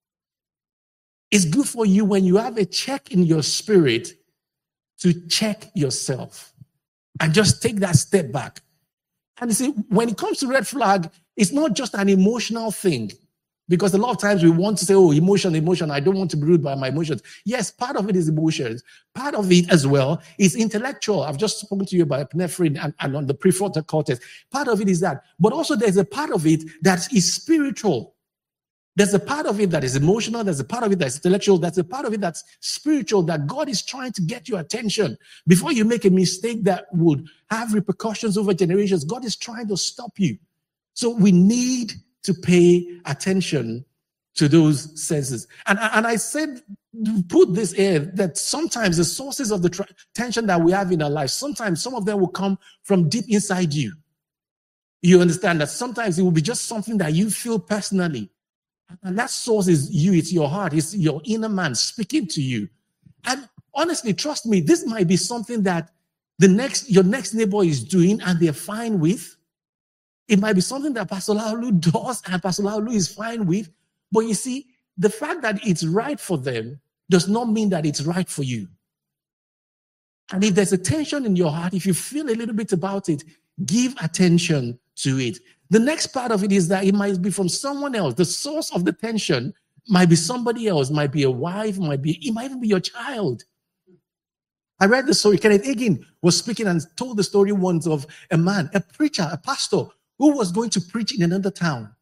It's good for you when you have a check in your spirit to check yourself and just take that step back. And you see, when it comes to red flag, it's not just an emotional thing. Because a lot of times we want to say, oh, emotion, emotion, I don't want to be ruled by my emotions. Yes, part of it is emotions. Part of it as well is intellectual. I've just spoken to you about epinephrine and, and on the prefrontal cortex. Part of it is that. But also there's a part of it that is spiritual. There's a part of it that is emotional. There's a part of it that's intellectual. There's a part of it that's spiritual, that God is trying to get your attention. Before you make a mistake that would have repercussions over generations, God is trying to stop you. So we need to pay attention to those senses. And, and I said, put this here, that sometimes the sources of the tra- tension that we have in our lives, sometimes some of them will come from deep inside you. You understand that sometimes it will be just something that you feel personally. And that source is you, it's your heart, it's your inner man speaking to you. And honestly, trust me, this might be something that the next your next neighbor is doing and they're fine with. It might be something that Pastor Laulu does and Pastor Laulu is fine with. But you see, the fact that it's right for them does not mean that it's right for you. And if there's a tension in your heart, if you feel a little bit about it, give attention to it. The next part of it is that it might be from someone else. The source of the tension might be somebody else, might be a wife, might be, it might even be your child. I read the story. Kenneth Hagin was speaking and told the story once of a man, a preacher, a pastor, who was going to preach in another town.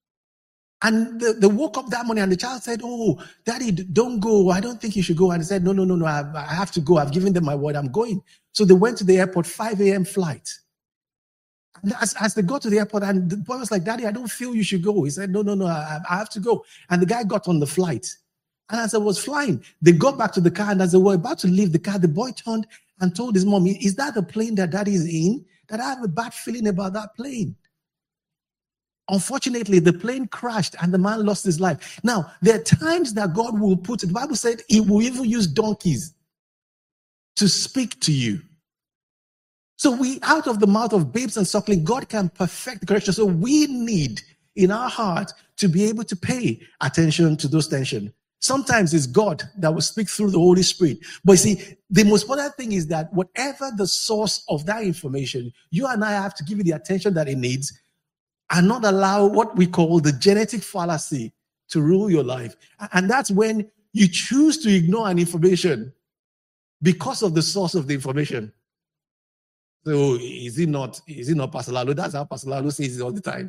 And the, they woke up that morning and the child said, oh, Daddy, don't go. I don't think you should go. And he said, no, no, no, no, I, I have to go. I've given them my word. I'm going. So they went to the airport, five a.m. flight. And as, as they got to the airport, and the boy was like, Daddy, I don't feel you should go. He said, no, no, no, I, I have to go. And the guy got on the flight. And as I was flying, they got back to the car. And as they were about to leave the car, the boy turned and told his mom, is that the plane that Daddy is in? That I have a bad feeling about that plane. Unfortunately, the plane crashed and the man lost his life. Now, there are times that God will put, the Bible said he will even use donkeys to speak to you. So we, out of the mouth of babes and suckling, God can perfect the correction. So we need in our heart to be able to pay attention to those tensions. Sometimes it's God that will speak through the Holy Spirit. But you see, the most important thing is that whatever the source of that information, you and I have to give it the attention that it needs and not allow what we call the genetic fallacy to rule your life. And that's when you choose to ignore an information because of the source of the information. So is it not, is it not Pastor Lalo? That's how Pastor Lalo says it all the time.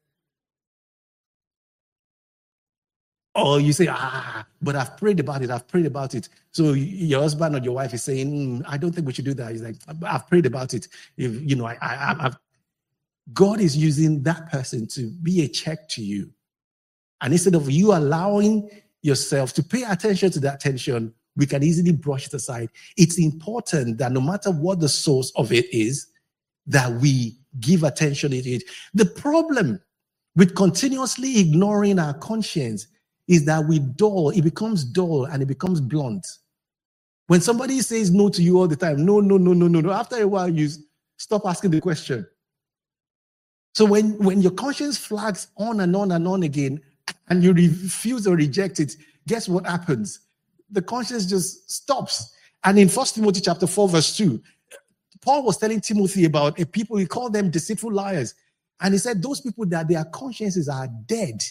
Or you say, ah, but I've prayed about it, I've prayed about it. So your husband or your wife is saying, mm, I don't think we should do that. He's like, I've prayed about it. If, you know, I, I, I've, God is using that person to be a check to you. And instead of you allowing yourself to pay attention to that tension, we can easily brush it aside. It's important that no matter what the source of it is, that we give attention to it. The problem with continuously ignoring our conscience is that we dull, it becomes dull and it becomes blunt. When somebody says no to you all the time, no, no, no, no, no, no, after a while, you stop asking the question. So when, when your conscience flags on and on and on again, and you refuse or reject it, guess what happens? The conscience just stops. And in First Timothy chapter four, verse two, Paul was telling Timothy about a people, he called them deceitful liars. And he said, those people that their consciences are dead.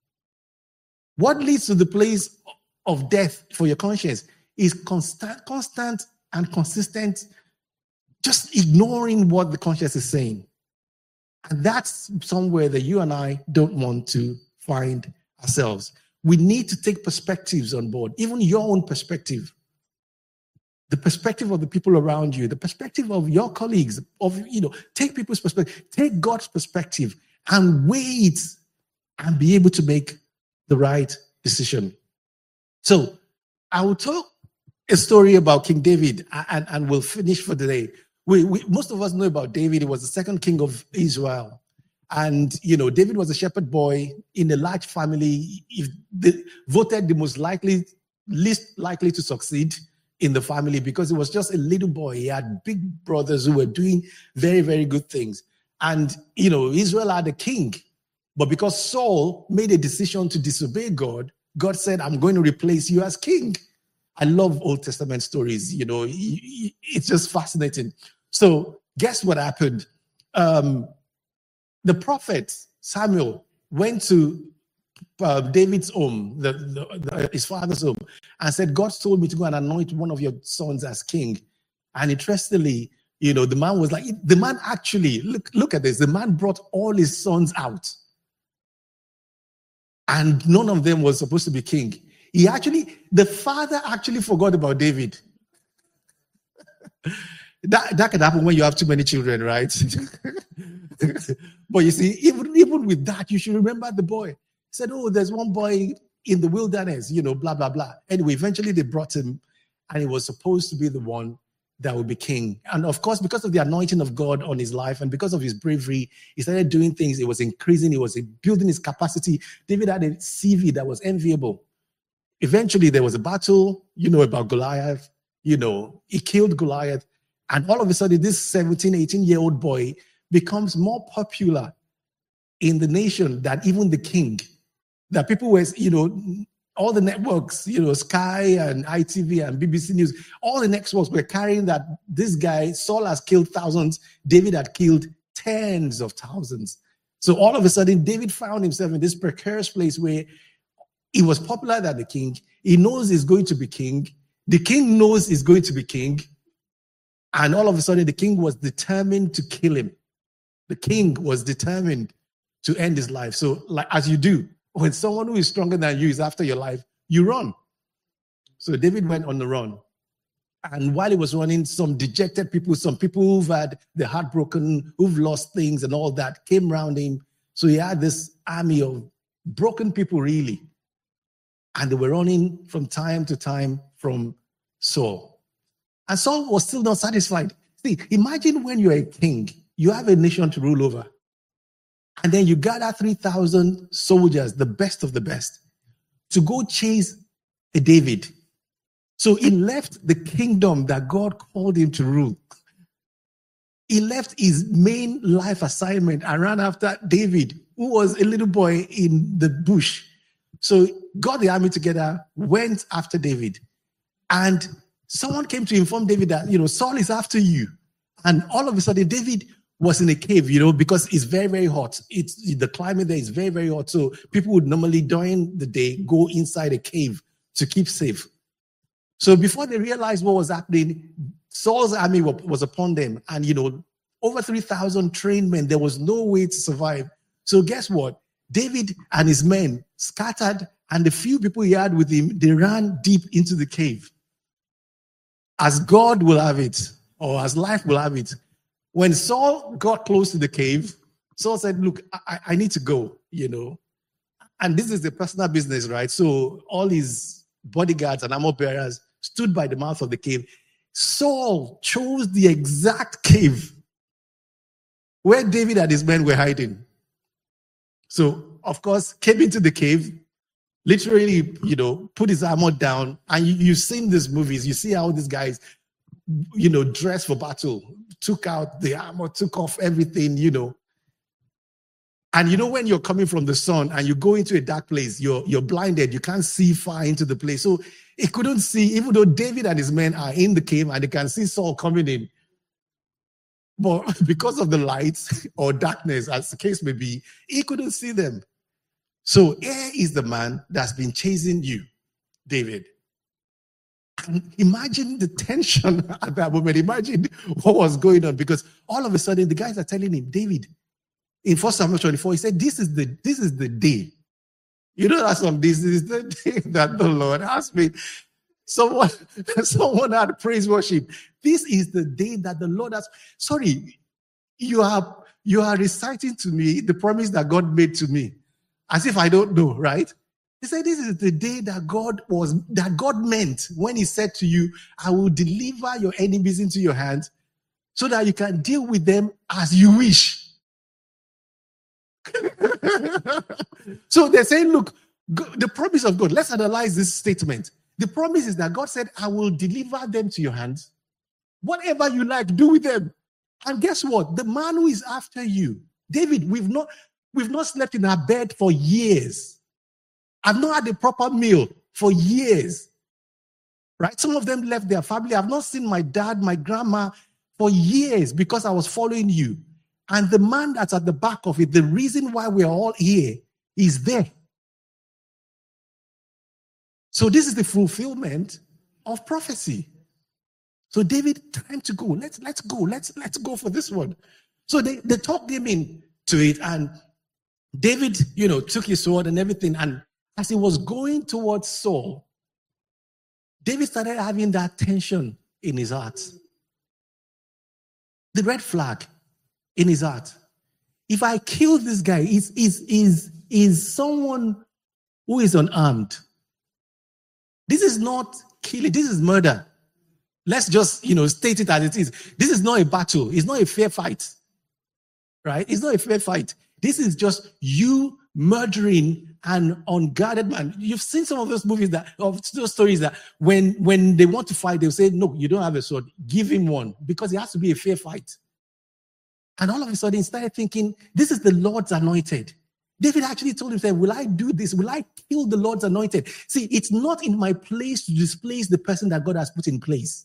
What leads to the place of death for your conscience is constant, constant and consistent, just ignoring what the conscience is saying. And that's somewhere that you and I don't want to find ourselves. We need to take perspectives on board, even your own perspective, the perspective of the people around you, the perspective of your colleagues, of, you know, take people's perspective, take God's perspective and weigh it and be able to make the right decision. So I will talk a story about King David and, and we'll finish for the day. We, we, most of us know about David. He was the second king of Israel. And, you know, David was a shepherd boy in a large family. If they voted the most likely, least likely to succeed in the family because he was just a little boy. He had big brothers who were doing very, very good things. And, you know, Israel had a king. But because Saul made a decision to disobey God, God said, I'm going to replace you as king. I love Old Testament stories. You know, it's just fascinating. So guess what happened? Um, the prophet Samuel went to uh, David's home, the, the, the, his father's home, and said, God told me to go and anoint one of your sons as king. And interestingly, you know, the man was like, the man actually, look, look at this. The man brought all his sons out. And none of them was supposed to be king. He actually, the father actually forgot about David. that, that can happen when you have too many children, right? But you see, even, even with that, you should remember the boy. He said, oh, there's one boy in the wilderness, you know, blah, blah, blah. Anyway, eventually they brought him, and he was supposed to be the one that would be king. And of course, because of the anointing of God on his life and because of his bravery, he started doing things. It was increasing. He was building his capacity. David had a C V that was enviable. Eventually, there was a battle, you know, about Goliath. You know, he killed Goliath. And all of a sudden, this seventeen, eighteen-year-old boy becomes more popular in the nation than even the king. That people were, you know, all the networks, you know, Sky and I T V and B B C News, all the networks were carrying that this guy, Saul, has killed thousands. David had killed tens of thousands. So all of a sudden, David found himself in this precarious place where he was popular than the king. He knows he's going to be king. The king knows he's going to be king. And all of a sudden, the king was determined to kill him. The king was determined to end his life. So, like as you do, when someone who is stronger than you is after your life, you run. So David went on the run. And while he was running, some dejected people, some people who've had their heart broken, who've lost things and all that, came around him. So he had this army of broken people, really. And they were running from time to time from Saul. And Saul was still not satisfied. See, imagine when you're a king, you have a nation to rule over. And then you gather three thousand soldiers, the best of the best, to go chase a David. So he left the kingdom that God called him to rule. He left his main life assignment and ran after David, who was a little boy in the bush. So got the army together, went after David. And someone came to inform David that, you know, Saul is after you. And all of a sudden, David was in a cave, you know, because it's very, very hot. It's the climate there is very, very hot. So people would normally during the day go inside a cave to keep safe. So before they realized what was happening, Saul's army was upon them. And, you know, over three thousand trained men, there was no way to survive. So guess what? David and his men scattered, and the few people he had with him, they ran deep into the cave. As God will have it, or as life will have it, when Saul got close to the cave, Saul said, look, I, I need to go, you know. And this is the personal business, right? So all his bodyguards and armor bearers stood by the mouth of the cave. Saul chose the exact cave where David and his men were hiding. So, of course, came into the cave, literally, you know, put his armor down. And you, you've seen these movies. You see how these guys, you know, dressed for battle, took out the armor, took off everything, you know. And you know, when you're coming from the sun and you go into a dark place, you're, you're blinded. You can't see far into the place. So he couldn't see, even though David and his men are in the cave and they can see Saul coming in. But because of the lights or darkness, as the case may be, he couldn't see them. So here is the man that's been chasing you, David. And imagine the tension at that moment. Imagine what was going on, because all of a sudden the guys are telling him, David, in First Samuel twenty-four, he said, this is the this is the day. You know that song, this is the day that the Lord has made. Someone, someone had praise worship. This is the day that the Lord has. Sorry, you are you are reciting to me the promise that God made to me, as if I don't know, right? He said, this is the day that God was that God meant when he said to you, I will deliver your enemies into your hands so that you can deal with them as you wish. So they're saying, look, the promise of God, let's analyze this statement. The promise is that God said, I will deliver them to your hands. Whatever you like, do with them. And guess what? The man who is after you, David, we've not, we've not slept in our bed for years. I've not had a proper meal for years. Right? Some of them left their family. I've not seen my dad, my grandma for years because I was following you. And the man that's at the back of it, the reason why we're all here is there. So this is the fulfillment of prophecy. So David, time to go. Let's let's go. Let's let's go for this one. So they, they talked him into it, and David, you know, took his sword and everything. And as he was going towards Saul, David started having that tension in his heart. The red flag in his heart. If I kill this guy, is is is is someone who is unarmed. This is not killing, this is murder. Let's just, you know, state it as it is. This is not a battle. It's not a fair fight. Right? It's not a fair fight. This is just you murdering an unguarded man. You've seen some of those movies that, of those stories that when, when they want to fight, they'll say, no, you don't have a sword. Give him one, because it has to be a fair fight. And all of a sudden, he started thinking, this is the Lord's anointed. David actually told himself, will I do this? Will I kill the Lord's anointed? See, it's not in my place to displace the person that God has put in place.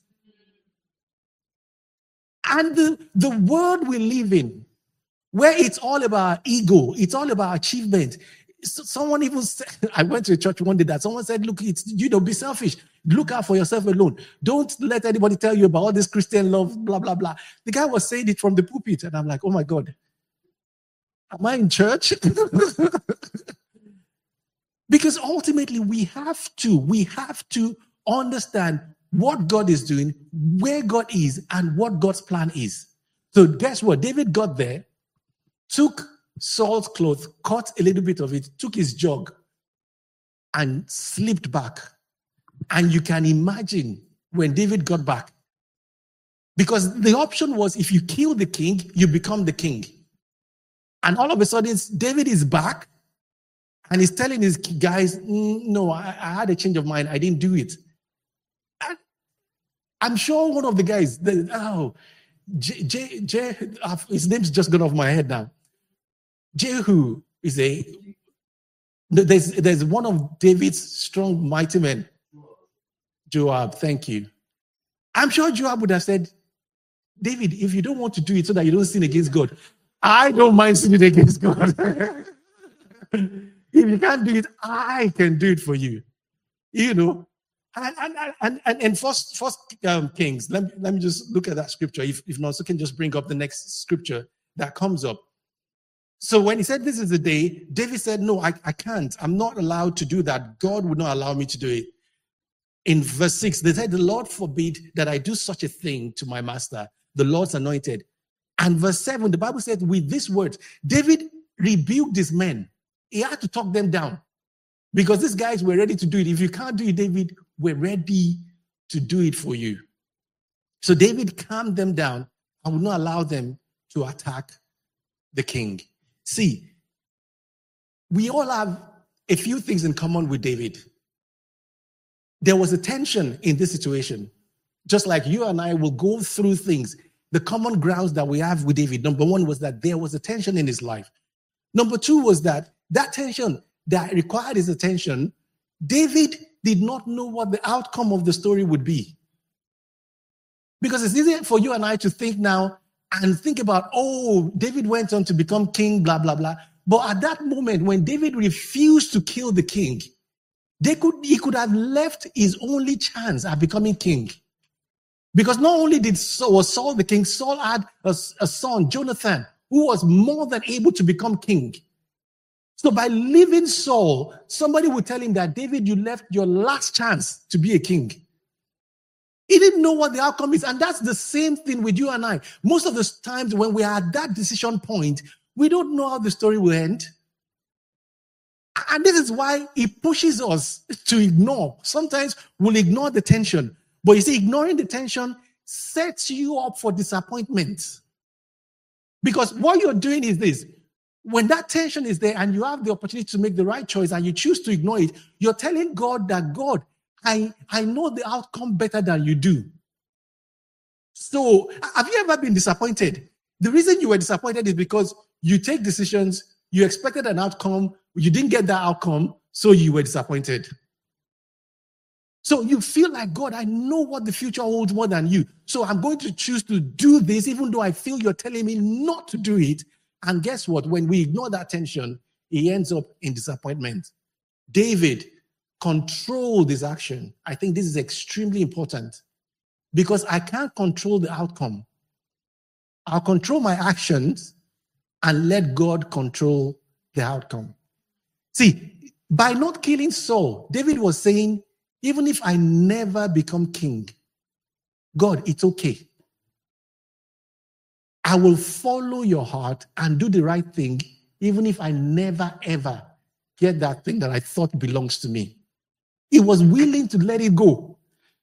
And the, the world we live in, where it's all about ego, it's all about achievement. So someone even said, I went to a church one day that someone said, look, it's, you know, be selfish. Look out for yourself alone. Don't let anybody tell you about all this Christian love, blah, blah, blah. The guy was saying it from the pulpit. And I'm like, oh my God, am I in church? Because ultimately we have to, we have to understand what God is doing, where God is, and what God's plan is. So guess what? David got there, took Saul's clothes, cut a little bit of it, took his jug, and slipped back. And you can imagine when David got back, because the option was if you kill the king, you become the king. And all of a sudden, David is back and he's telling his guys, mm, no, I, I had a change of mind. I didn't do it. And I'm sure one of the guys, the, oh, J, J, J, his name's just gone off my head now. Jehu is a, there's, there's one of David's strong, mighty men. Joab, thank you. I'm sure Joab would have said, David, if you don't want to do it so that you don't sin against God, I don't mind sinning against God. If you can't do it, I can do it for you. You know, and and and and, and first, first um, Kings. Let me, let me just look at that scripture. If if not, so can just bring up the next scripture that comes up. So when he said this is the day, David said, no, I, I can't. I'm not allowed to do that. God would not allow me to do it. In verse six, they said, the Lord forbid that I do such a thing to my master, the Lord's anointed. And verse seven, the Bible said, with these words, David rebuked his men. He had to talk them down because these guys were ready to do it. If you can't do it, David, we're ready to do it for you. So David calmed them down and would not allow them to attack the king. See, we all have a few things in common with David. There was a tension in this situation. Just like you and I will go through things. The common grounds that we have with David, number one was that there was a tension in his life. Number two was that that tension that required his attention, David did not know what the outcome of the story would be. Because it's easy for you and I to think now and think about, oh, David went on to become king, blah, blah, blah. But at that moment, when David refused to kill the king, they could he could have left his only chance at becoming king. Because not only did Saul, was Saul the king, Saul had a, a son, Jonathan, who was more than able to become king. So by leaving Saul, somebody would tell him that, David, you left your last chance to be a king. He didn't know what the outcome is. And that's the same thing with you and I. Most of the times when we are at that decision point, we don't know how the story will end. And this is why it pushes us to ignore. Sometimes we'll ignore the tension. But you see, ignoring the tension sets you up for disappointment. Because what you're doing is this. When that tension is there and you have the opportunity to make the right choice and you choose to ignore it, you're telling God that, God, I, I know the outcome better than you do. So have you ever been disappointed? The reason you were disappointed is because you take decisions, you expected an outcome, you didn't get that outcome, so you were disappointed. So you feel like, God, I know what the future holds more than you. So I'm going to choose to do this, even though I feel you're telling me not to do it. And guess what? When we ignore that tension, he ends up in disappointment. David controlled his action. I think this is extremely important because I can't control the outcome. I'll control my actions and let God control the outcome. See, by not killing Saul, David was saying, even if I never become king, God, it's okay. I will follow your heart and do the right thing, even if I never, ever get that thing that I thought belongs to me. He was willing to let it go.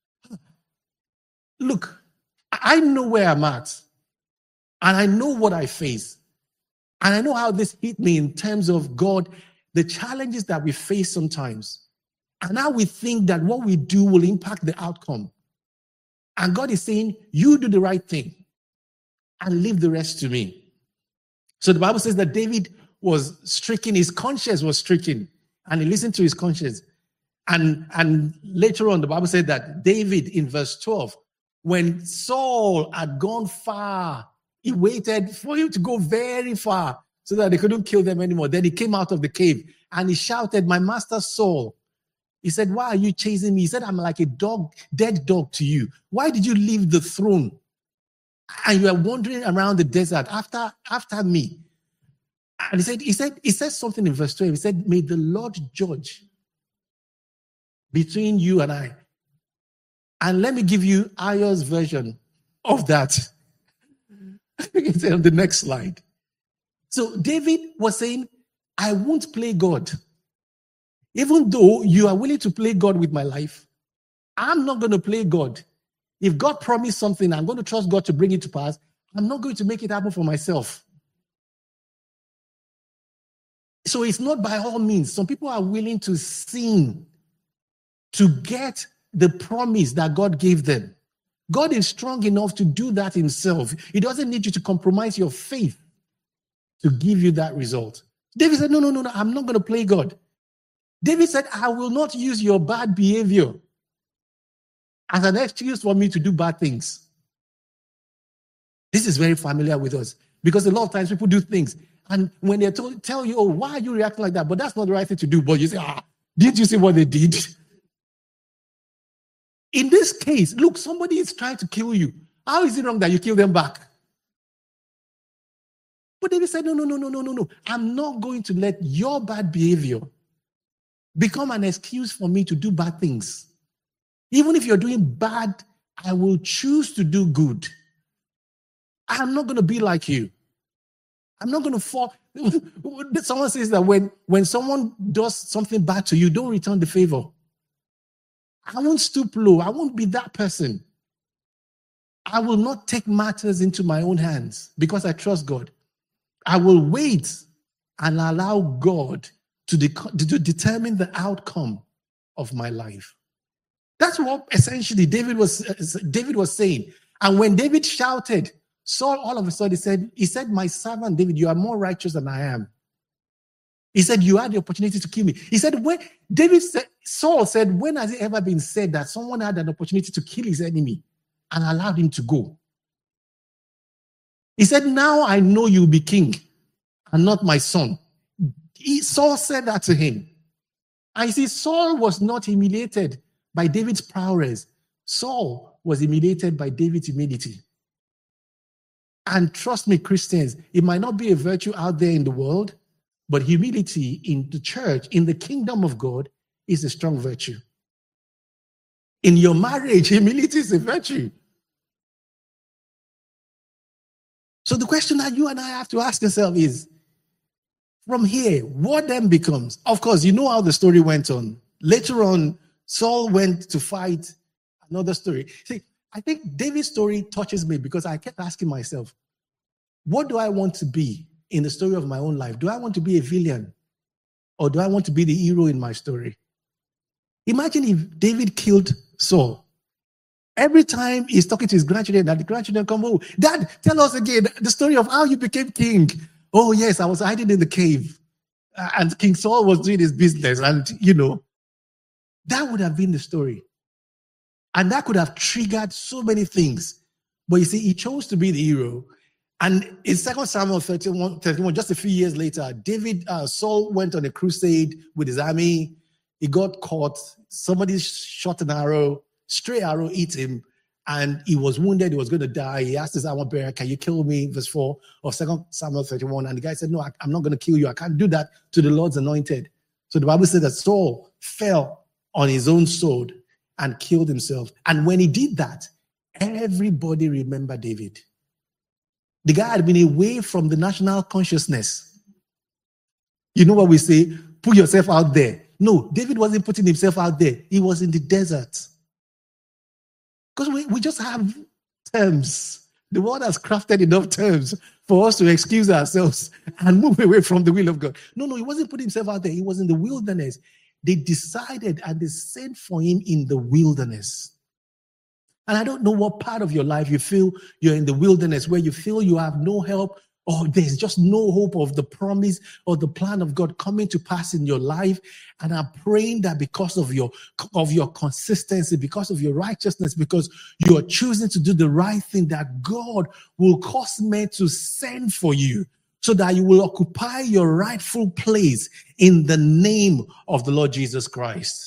Look, I know where I'm at, and I know what I face, and I know how this hit me in terms of God, the challenges that we face sometimes, and how we think that what we do will impact the outcome. And God is saying, you do the right thing and leave the rest to me. So the Bible says that David was stricken, his conscience was stricken, and he listened to his conscience. And, and later on, the Bible said that David, in verse twelve, when Saul had gone far, he waited for him to go very far so that they couldn't kill them anymore. Then he came out of the cave and he shouted, my master Saul. He said, why are you chasing me? He said, I'm like a dog, dead dog to you. Why did you leave the throne? And you are wandering around the desert after, after me. And he said, he said, he said something in verse twelve. He said, may the Lord judge between you and I. And let me give you Ayo's version of that. It's on the next slide. So David was saying, I won't play God. Even though you are willing to play God with my life, I'm not going to play God. If God promised something, I'm going to trust God to bring it to pass. I'm not going to make it happen for myself. So it's not by all means. Some people are willing to sin to get the promise that God gave them. God is strong enough to do that himself. He doesn't need you to compromise your faith to give you that result. David said, no, no, no, no, I'm not going to play God. David said, I will not use your bad behavior as an excuse for me to do bad things. This is very familiar with us because a lot of times people do things and when they told, tell you, oh, why are you reacting like that? But that's not the right thing to do. But you say, ah, didn't you see what they did? In this case, look, somebody is trying to kill you. How is it wrong that you kill them back? But David said, no, no, no, no, no, no, no. I'm not going to let your bad behavior become an excuse for me to do bad things. Even if you're doing bad, I will choose to do good. I'm not going to be like you. I'm not going to fall. Someone says that when, when someone does something bad to you, don't return the favor. I won't stoop low. I won't be that person. I will not take matters into my own hands because I trust God. I will wait and allow God to, de- to determine the outcome of my life. That's what essentially David was, David was saying. And when David shouted, Saul all of a sudden said, he said, my servant David, you are more righteous than I am. He said, you had the opportunity to kill me. He said, when David said, Saul said, when has it ever been said that someone had an opportunity to kill his enemy and allowed him to go? He said, now I know you'll be king and not my son. He, Saul said that to him. I see Saul was not humiliated by David's prowess. Saul was humiliated by David's humility. And trust me, Christians, it might not be a virtue out there in the world, but humility in the church, in the kingdom of God, is a strong virtue. In your marriage, humility is a virtue. So the question that you and I have to ask ourselves is, from here, what then becomes? Of course, you know how the story went on. Later on, Saul went to fight another story. See, I think David's story touches me because I kept asking myself, what do I want to be in the story of my own life? Do I want to be a villain? Or do I want to be the hero in my story? Imagine if David killed Saul. Every time he's talking to his grandchildren, that the grandchildren come, oh, Dad, tell us again the story of how you became king. Oh, yes, I was hiding in the cave. Uh, and King Saul was doing his business. And, you know, that would have been the story. And that could have triggered so many things. But you see, he chose to be the hero. And in Second Samuel thirty-one, thirty-one, just a few years later, David, uh, Saul went on a crusade with his army. He got caught. Somebody shot an arrow. Stray arrow hit him. And he was wounded. He was going to die. He asked his armor bearer, can you kill me? Verse four of Second Samuel thirty-one. And the guy said, no, I, I'm not going to kill you. I can't do that to the Lord's anointed. So the Bible said that Saul fell on his own sword and killed himself. And when he did that, everybody remembered David. The guy had been away from the national consciousness. You know what we say? Put yourself out there. No, David wasn't putting himself out there. He was in the desert. Because we, we just have terms. The world has crafted enough terms for us to excuse ourselves and move away from the will of God. No, no, he wasn't putting himself out there. He was in the wilderness. They decided and they sent for him in the wilderness. And I don't know what part of your life you feel you're in the wilderness, where you feel you have no help, or there's just no hope of the promise or the plan of God coming to pass in your life. And I'm praying that because of your, of your consistency, because of your righteousness, because you are choosing to do the right thing, that God will cause men to send for you so that you will occupy your rightful place in the name of the Lord Jesus Christ.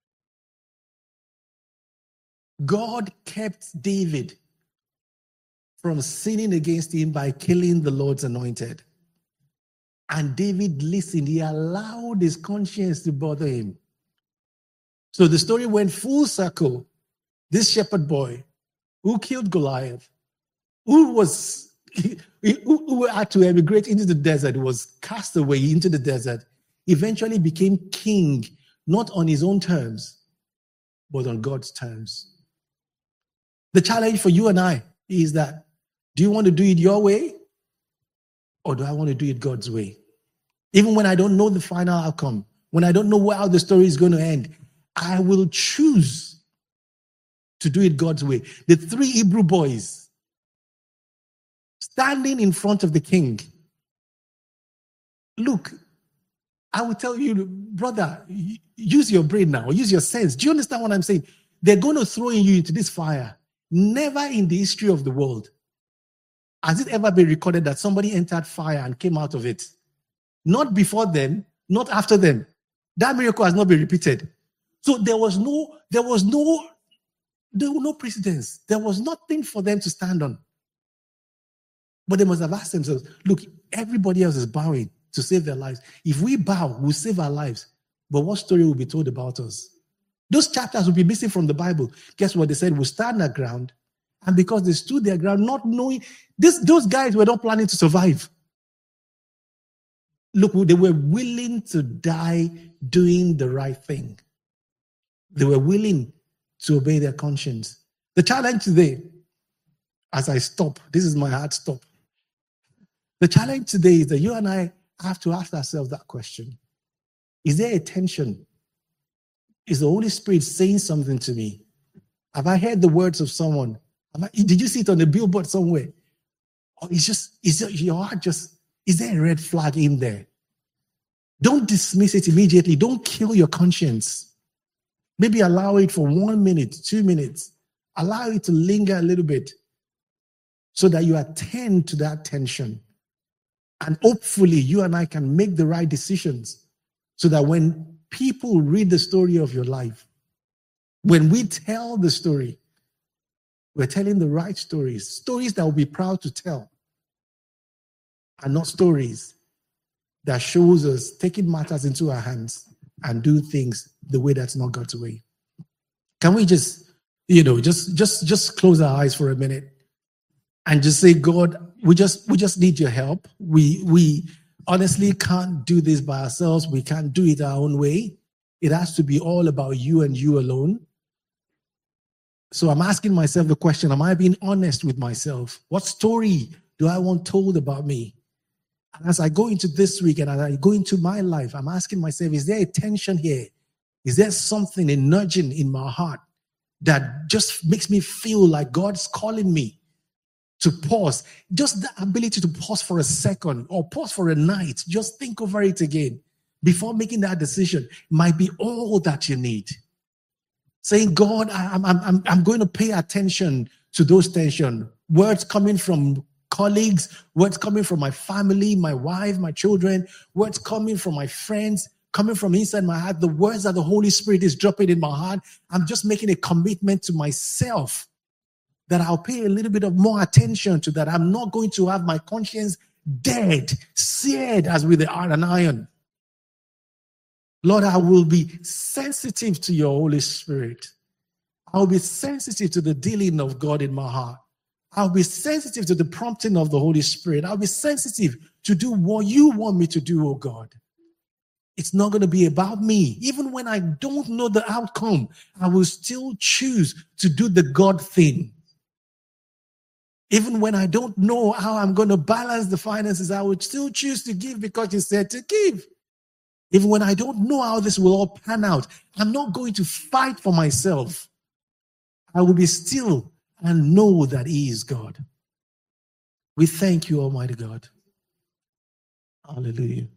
God kept David from sinning against him by killing the Lord's anointed. And David listened. He allowed his conscience to bother him. So the story went full circle. This shepherd boy who killed Goliath, who was who, who had to emigrate into the desert, was cast away into the desert, eventually became king, not on his own terms, but on God's terms. The challenge for you and I is that, do you want to do it your way, or do I want to do it God's way? Even when I don't know the final outcome, when I don't know how the story is going to end, I will choose to do it God's way. The three Hebrew boys standing in front of the king. Look, I will tell you, brother, use your brain now, use your sense. Do you understand what I'm saying? They're going to throw you into this fire. Never in the history of the world has it ever been recorded that somebody entered fire and came out of it. Not before them, not after them. That miracle has not been repeated. So there was no, there was no, there were no precedence. There was nothing for them to stand on. But they must have asked themselves, look, everybody else is bowing to save their lives. If we bow, we'll save our lives. But what story will be told about us? Those chapters will be missing from the Bible. Guess what? They said, we'll stand their ground. And because they stood their ground, not knowing, this, those guys were not planning to survive. Look, they were willing to die doing the right thing. They were willing to obey their conscience. The challenge today, as I stop, this is my hard stop. The challenge today is that you and I have to ask ourselves that question. Is there a tension? Is the Holy Spirit saying something to me? Have I heard the words of someone? Have I, did you see it on the billboard somewhere? Or is just, is your heart just, is there a red flag in there? Don't dismiss it immediately. Don't kill your conscience. Maybe allow it for one minute, two minutes. Allow it to linger a little bit so that you attend to that tension. And hopefully you and I can make the right decisions so that when people read the story of your life, when we tell the story, we're telling the right stories, stories that we'll be proud to tell, and not stories that shows us taking matters into our hands and do things the way that's not God's way. Can we just, you know, just just just close our eyes for a minute and just say, God, we just we just need your help. We we honestly can't do this by ourselves. We can't do it our own way. It has to be all about you and you alone. So I'm asking myself the question, am I being honest with myself? What story do I want told about me? And as I go into this week and as I go into my life, I'm asking myself, is there a tension here? Is there something, a nudging in my heart that just makes me feel like God's calling me to pause? Just the ability to pause for a second or pause for a night. Just think over it again before making that decision might be all that you need. Saying, God, I'm, I'm, I'm going to pay attention to those tensions. Words coming from colleagues, words coming from my family, my wife, my children, words coming from my friends, coming from inside my heart, the words that the Holy Spirit is dropping in my heart. I'm just making a commitment to myself that I'll pay a little bit of more attention to that. I'm not going to have my conscience dead, seared as with an iron. Lord, I will be sensitive to your Holy Spirit. I'll be sensitive to the dealing of God in my heart. I'll be sensitive to the prompting of the Holy Spirit. I'll be sensitive to do what you want me to do, oh God. It's not going to be about me. Even when I don't know the outcome, I will still choose to do the God thing. Even when I don't know how I'm going to balance the finances, I would still choose to give because you said to give. Even when I don't know how this will all pan out, I'm not going to fight for myself. I will be still and know that He is God. We thank you, Almighty God. Hallelujah.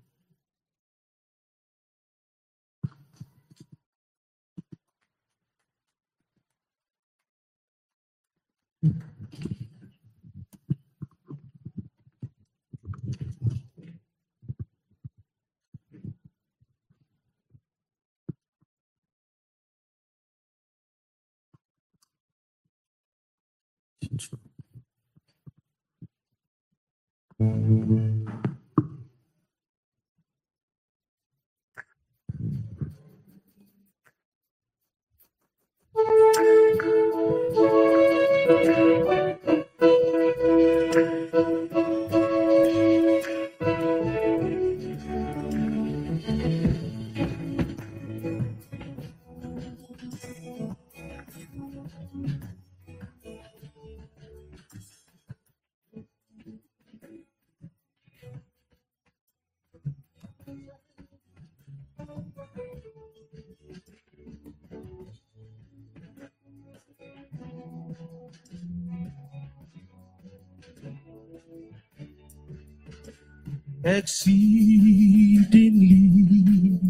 exceedingly,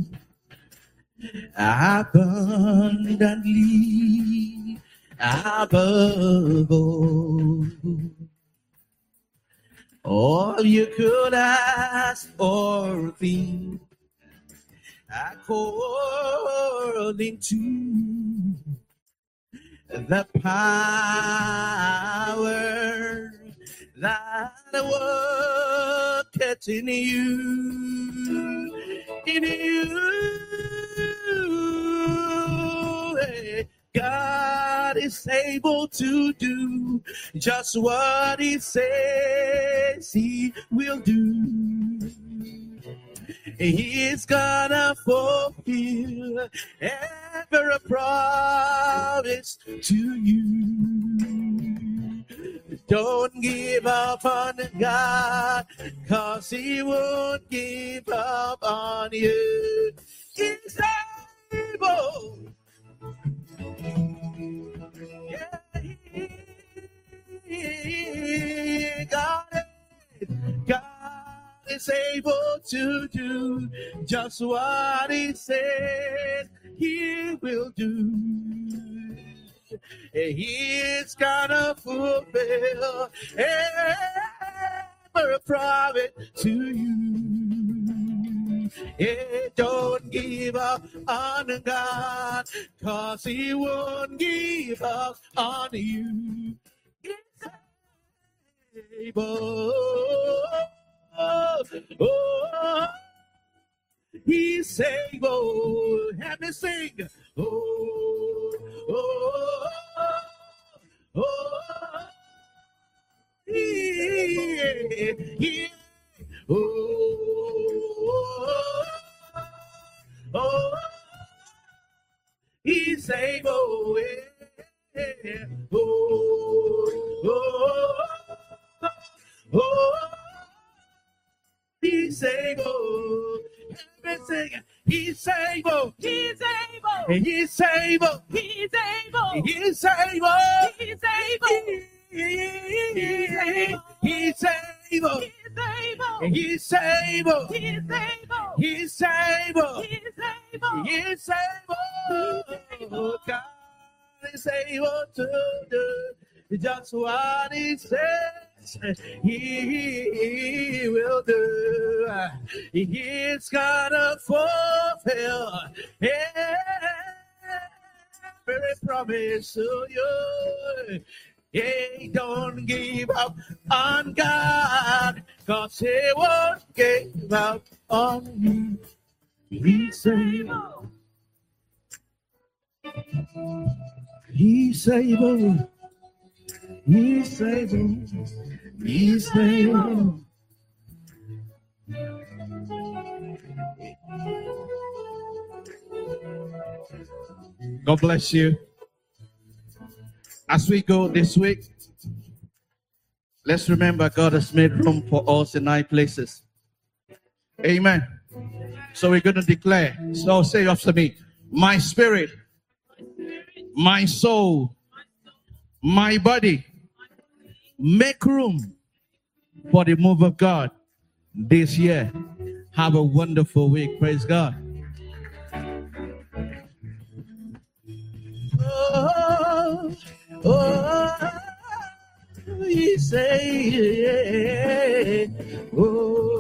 abundantly, above all, all you could ask or think, according to the power that worketh in you, in you. God is able to do just what He says He will do. He's gonna fulfill every promise to you. Don't give up on God, 'cause He won't give up on you. He's able. Yeah, he, God, God is able to do just what He said He will do. He's gonna fulfill every promise to you. Yeah, don't give up on God, 'cause He won't give up on you. He's able. Oh, oh, He's able. Have me sing. Oh, oh, oh, yeah, yeah. Oh, oh, He's able. Yeah. Oh, oh, oh. He's able. Everything. He's able. He's able. He's able. He's able. He's able. He's able. He's able. He's able. He's able. He's able. He's able. He's able. He's able. God is able to do just what He says He will do. He's gonna fulfill every promise to you. Hey, don't give up on God, 'cause He won't give up on you. He's able. He's able. He's able. He's able. God bless you. As we go this week, let's remember God has made room for us in nine places. Amen. So we're going to declare. So say after me, my spirit, my soul, my body, make room for the move of God this year. Have a wonderful week. Praise God. Oh, oh, you say, oh.